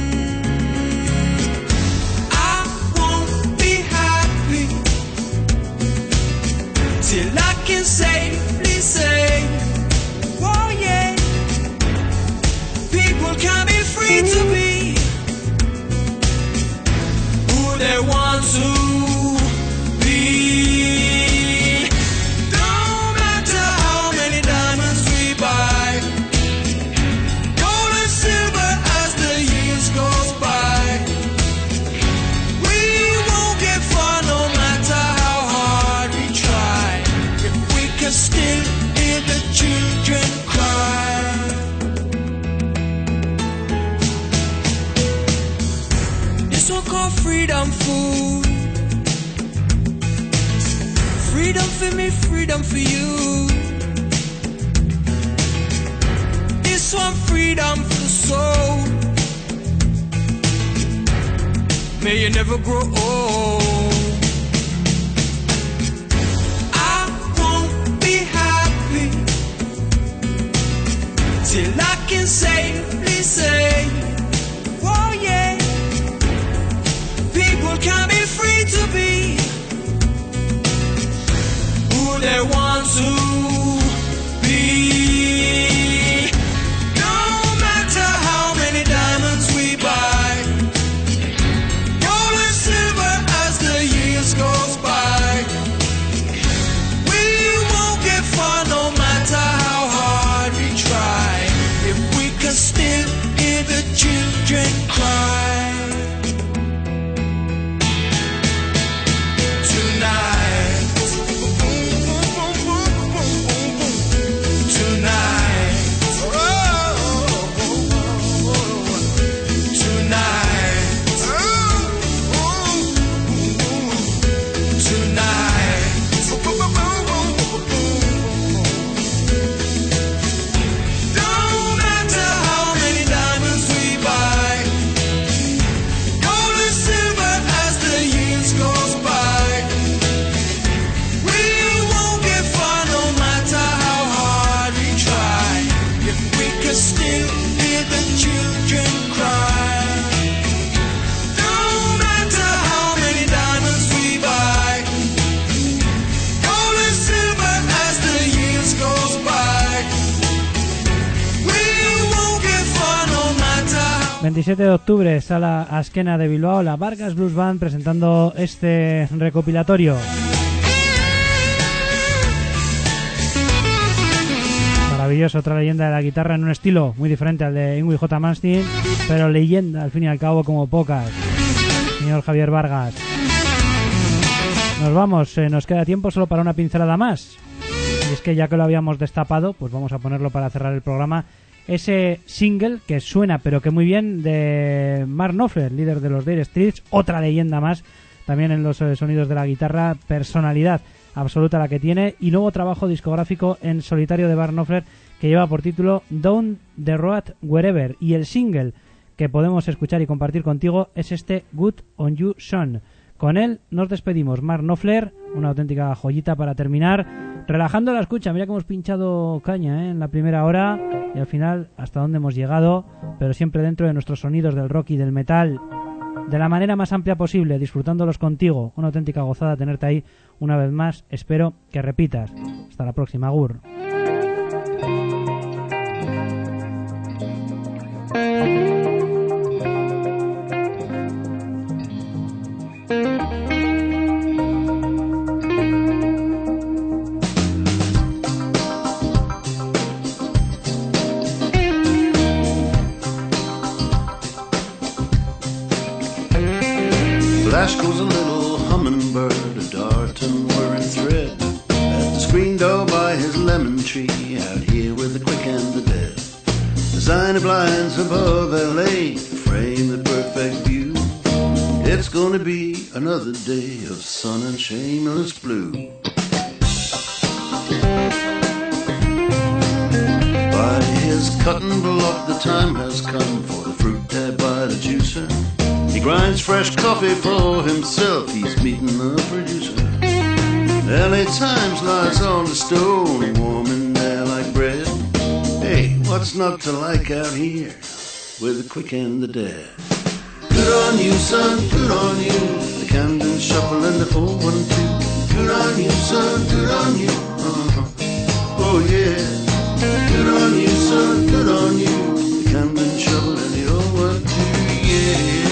I won't be happy till I can safely say, oh yeah, people can be free to be who they want to. Freedom food, freedom for me, freedom for you. This one freedom for the soul. May you never grow old. I won't be happy till I can safely say, oh yeah, people can be free to be who they want. veintisiete de octubre, Sala Azkena de Bilbao, la Vargas Blues Band presentando este recopilatorio. Maravilloso, otra leyenda de la guitarra en un estilo muy diferente al de Yngwie J. Malmsteen, pero leyenda al fin y al cabo como pocas. Señor Javier Vargas. Nos vamos, eh, nos queda tiempo solo para una pincelada más. Y es que ya que lo habíamos destapado, pues vamos a ponerlo para cerrar el programa. Ese single que suena pero que muy bien de Mark Knopfler, líder de los Dire Straits, otra leyenda más también en los eh, sonidos de la guitarra, personalidad absoluta la que tiene, y nuevo trabajo discográfico en solitario de Mark Knopfler que lleva por título Down the Road Wherever, y el single que podemos escuchar y compartir contigo es este Good on You Son. Con él nos despedimos. Mark Knopfler, una auténtica joyita para terminar, relajando la escucha. Mira que hemos pinchado caña ¿eh? en la primera hora y al final hasta dónde hemos llegado, pero siempre dentro de nuestros sonidos del rock y del metal, de la manera más amplia posible, disfrutándolos contigo. Una auténtica gozada tenerte ahí una vez más. Espero que repitas. Hasta la próxima, Agur. Flash goes a little hummingbird, a darting whirring thread, at the screen door by his lemon tree, out here with the quick and the dead. Designer blinds above L A frame the perfect view. It's gonna be another day of sun and shameless blue. By his cutting block the time has come for the fruit tabbed by the juicer. He grinds fresh coffee for himself, he's meeting the producer. L A Times lies on the stone, warming there like bread. Hey, what's not to like out here with the quick and the dead? Good on you, son, good on you. The Camden Shuffle and the four one two. Good on you, son, good on you. Uh-huh. Oh yeah. Good on you, son, good on you. The Camden Shuffle and the four one two, yeah.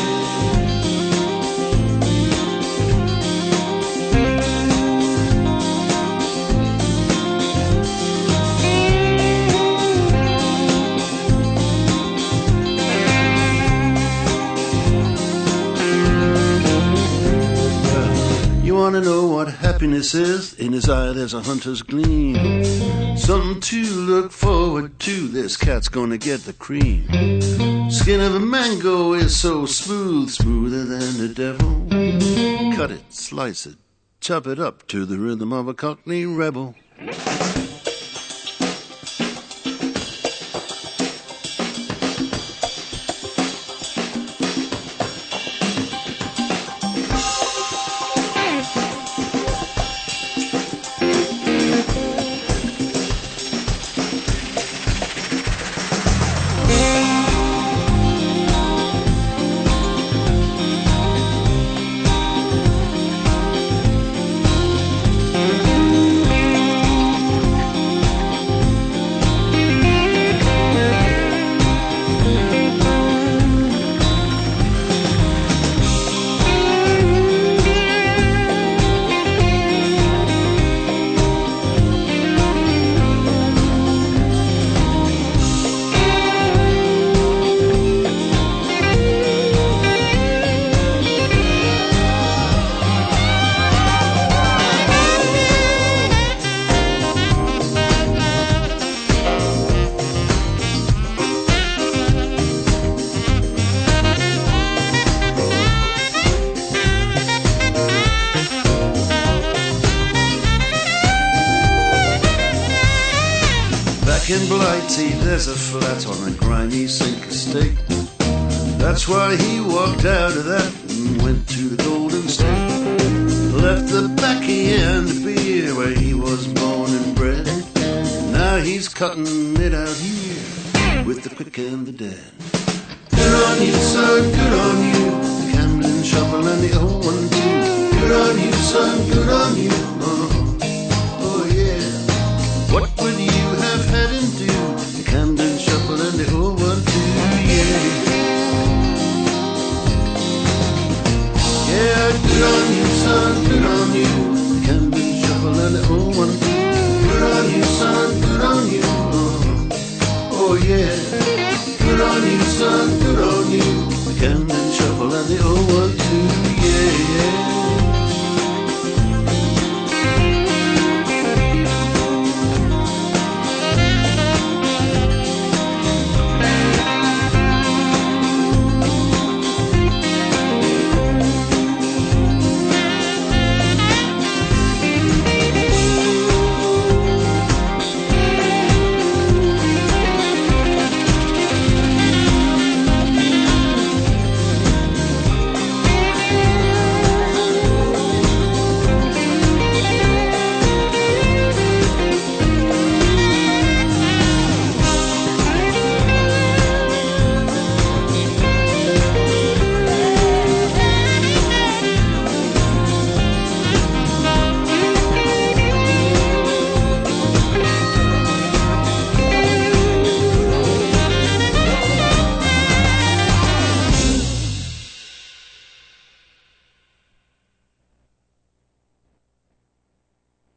Want to know what happiness is? In his eye there's a hunter's gleam, something to look forward to. This cat's gonna get the cream. Skin of a mango is so smooth, smoother than the devil. Cut it, slice it, chop it up to the rhythm of a Cockney rebel. back in Blighty, there's a flat on a grimy sink estate. That's why he walked out of that and went to the Golden State. Left the backy and the beer where he was born and bred. Now he's cutting it out here with the quick and the dead. Good on you, son, good on you. The Camden Shuffle and the oh one two. Good on you, son, good on you. Uh-huh. Oh yeah. What would you have had him do? The Camden Shuffle and the oh one two, yeah. Yeah, good on you, son, good on you. The Camden Shuffle and the oh one two. Good on you, son, good on you. Uh-huh. Oh yeah. Good on you, son.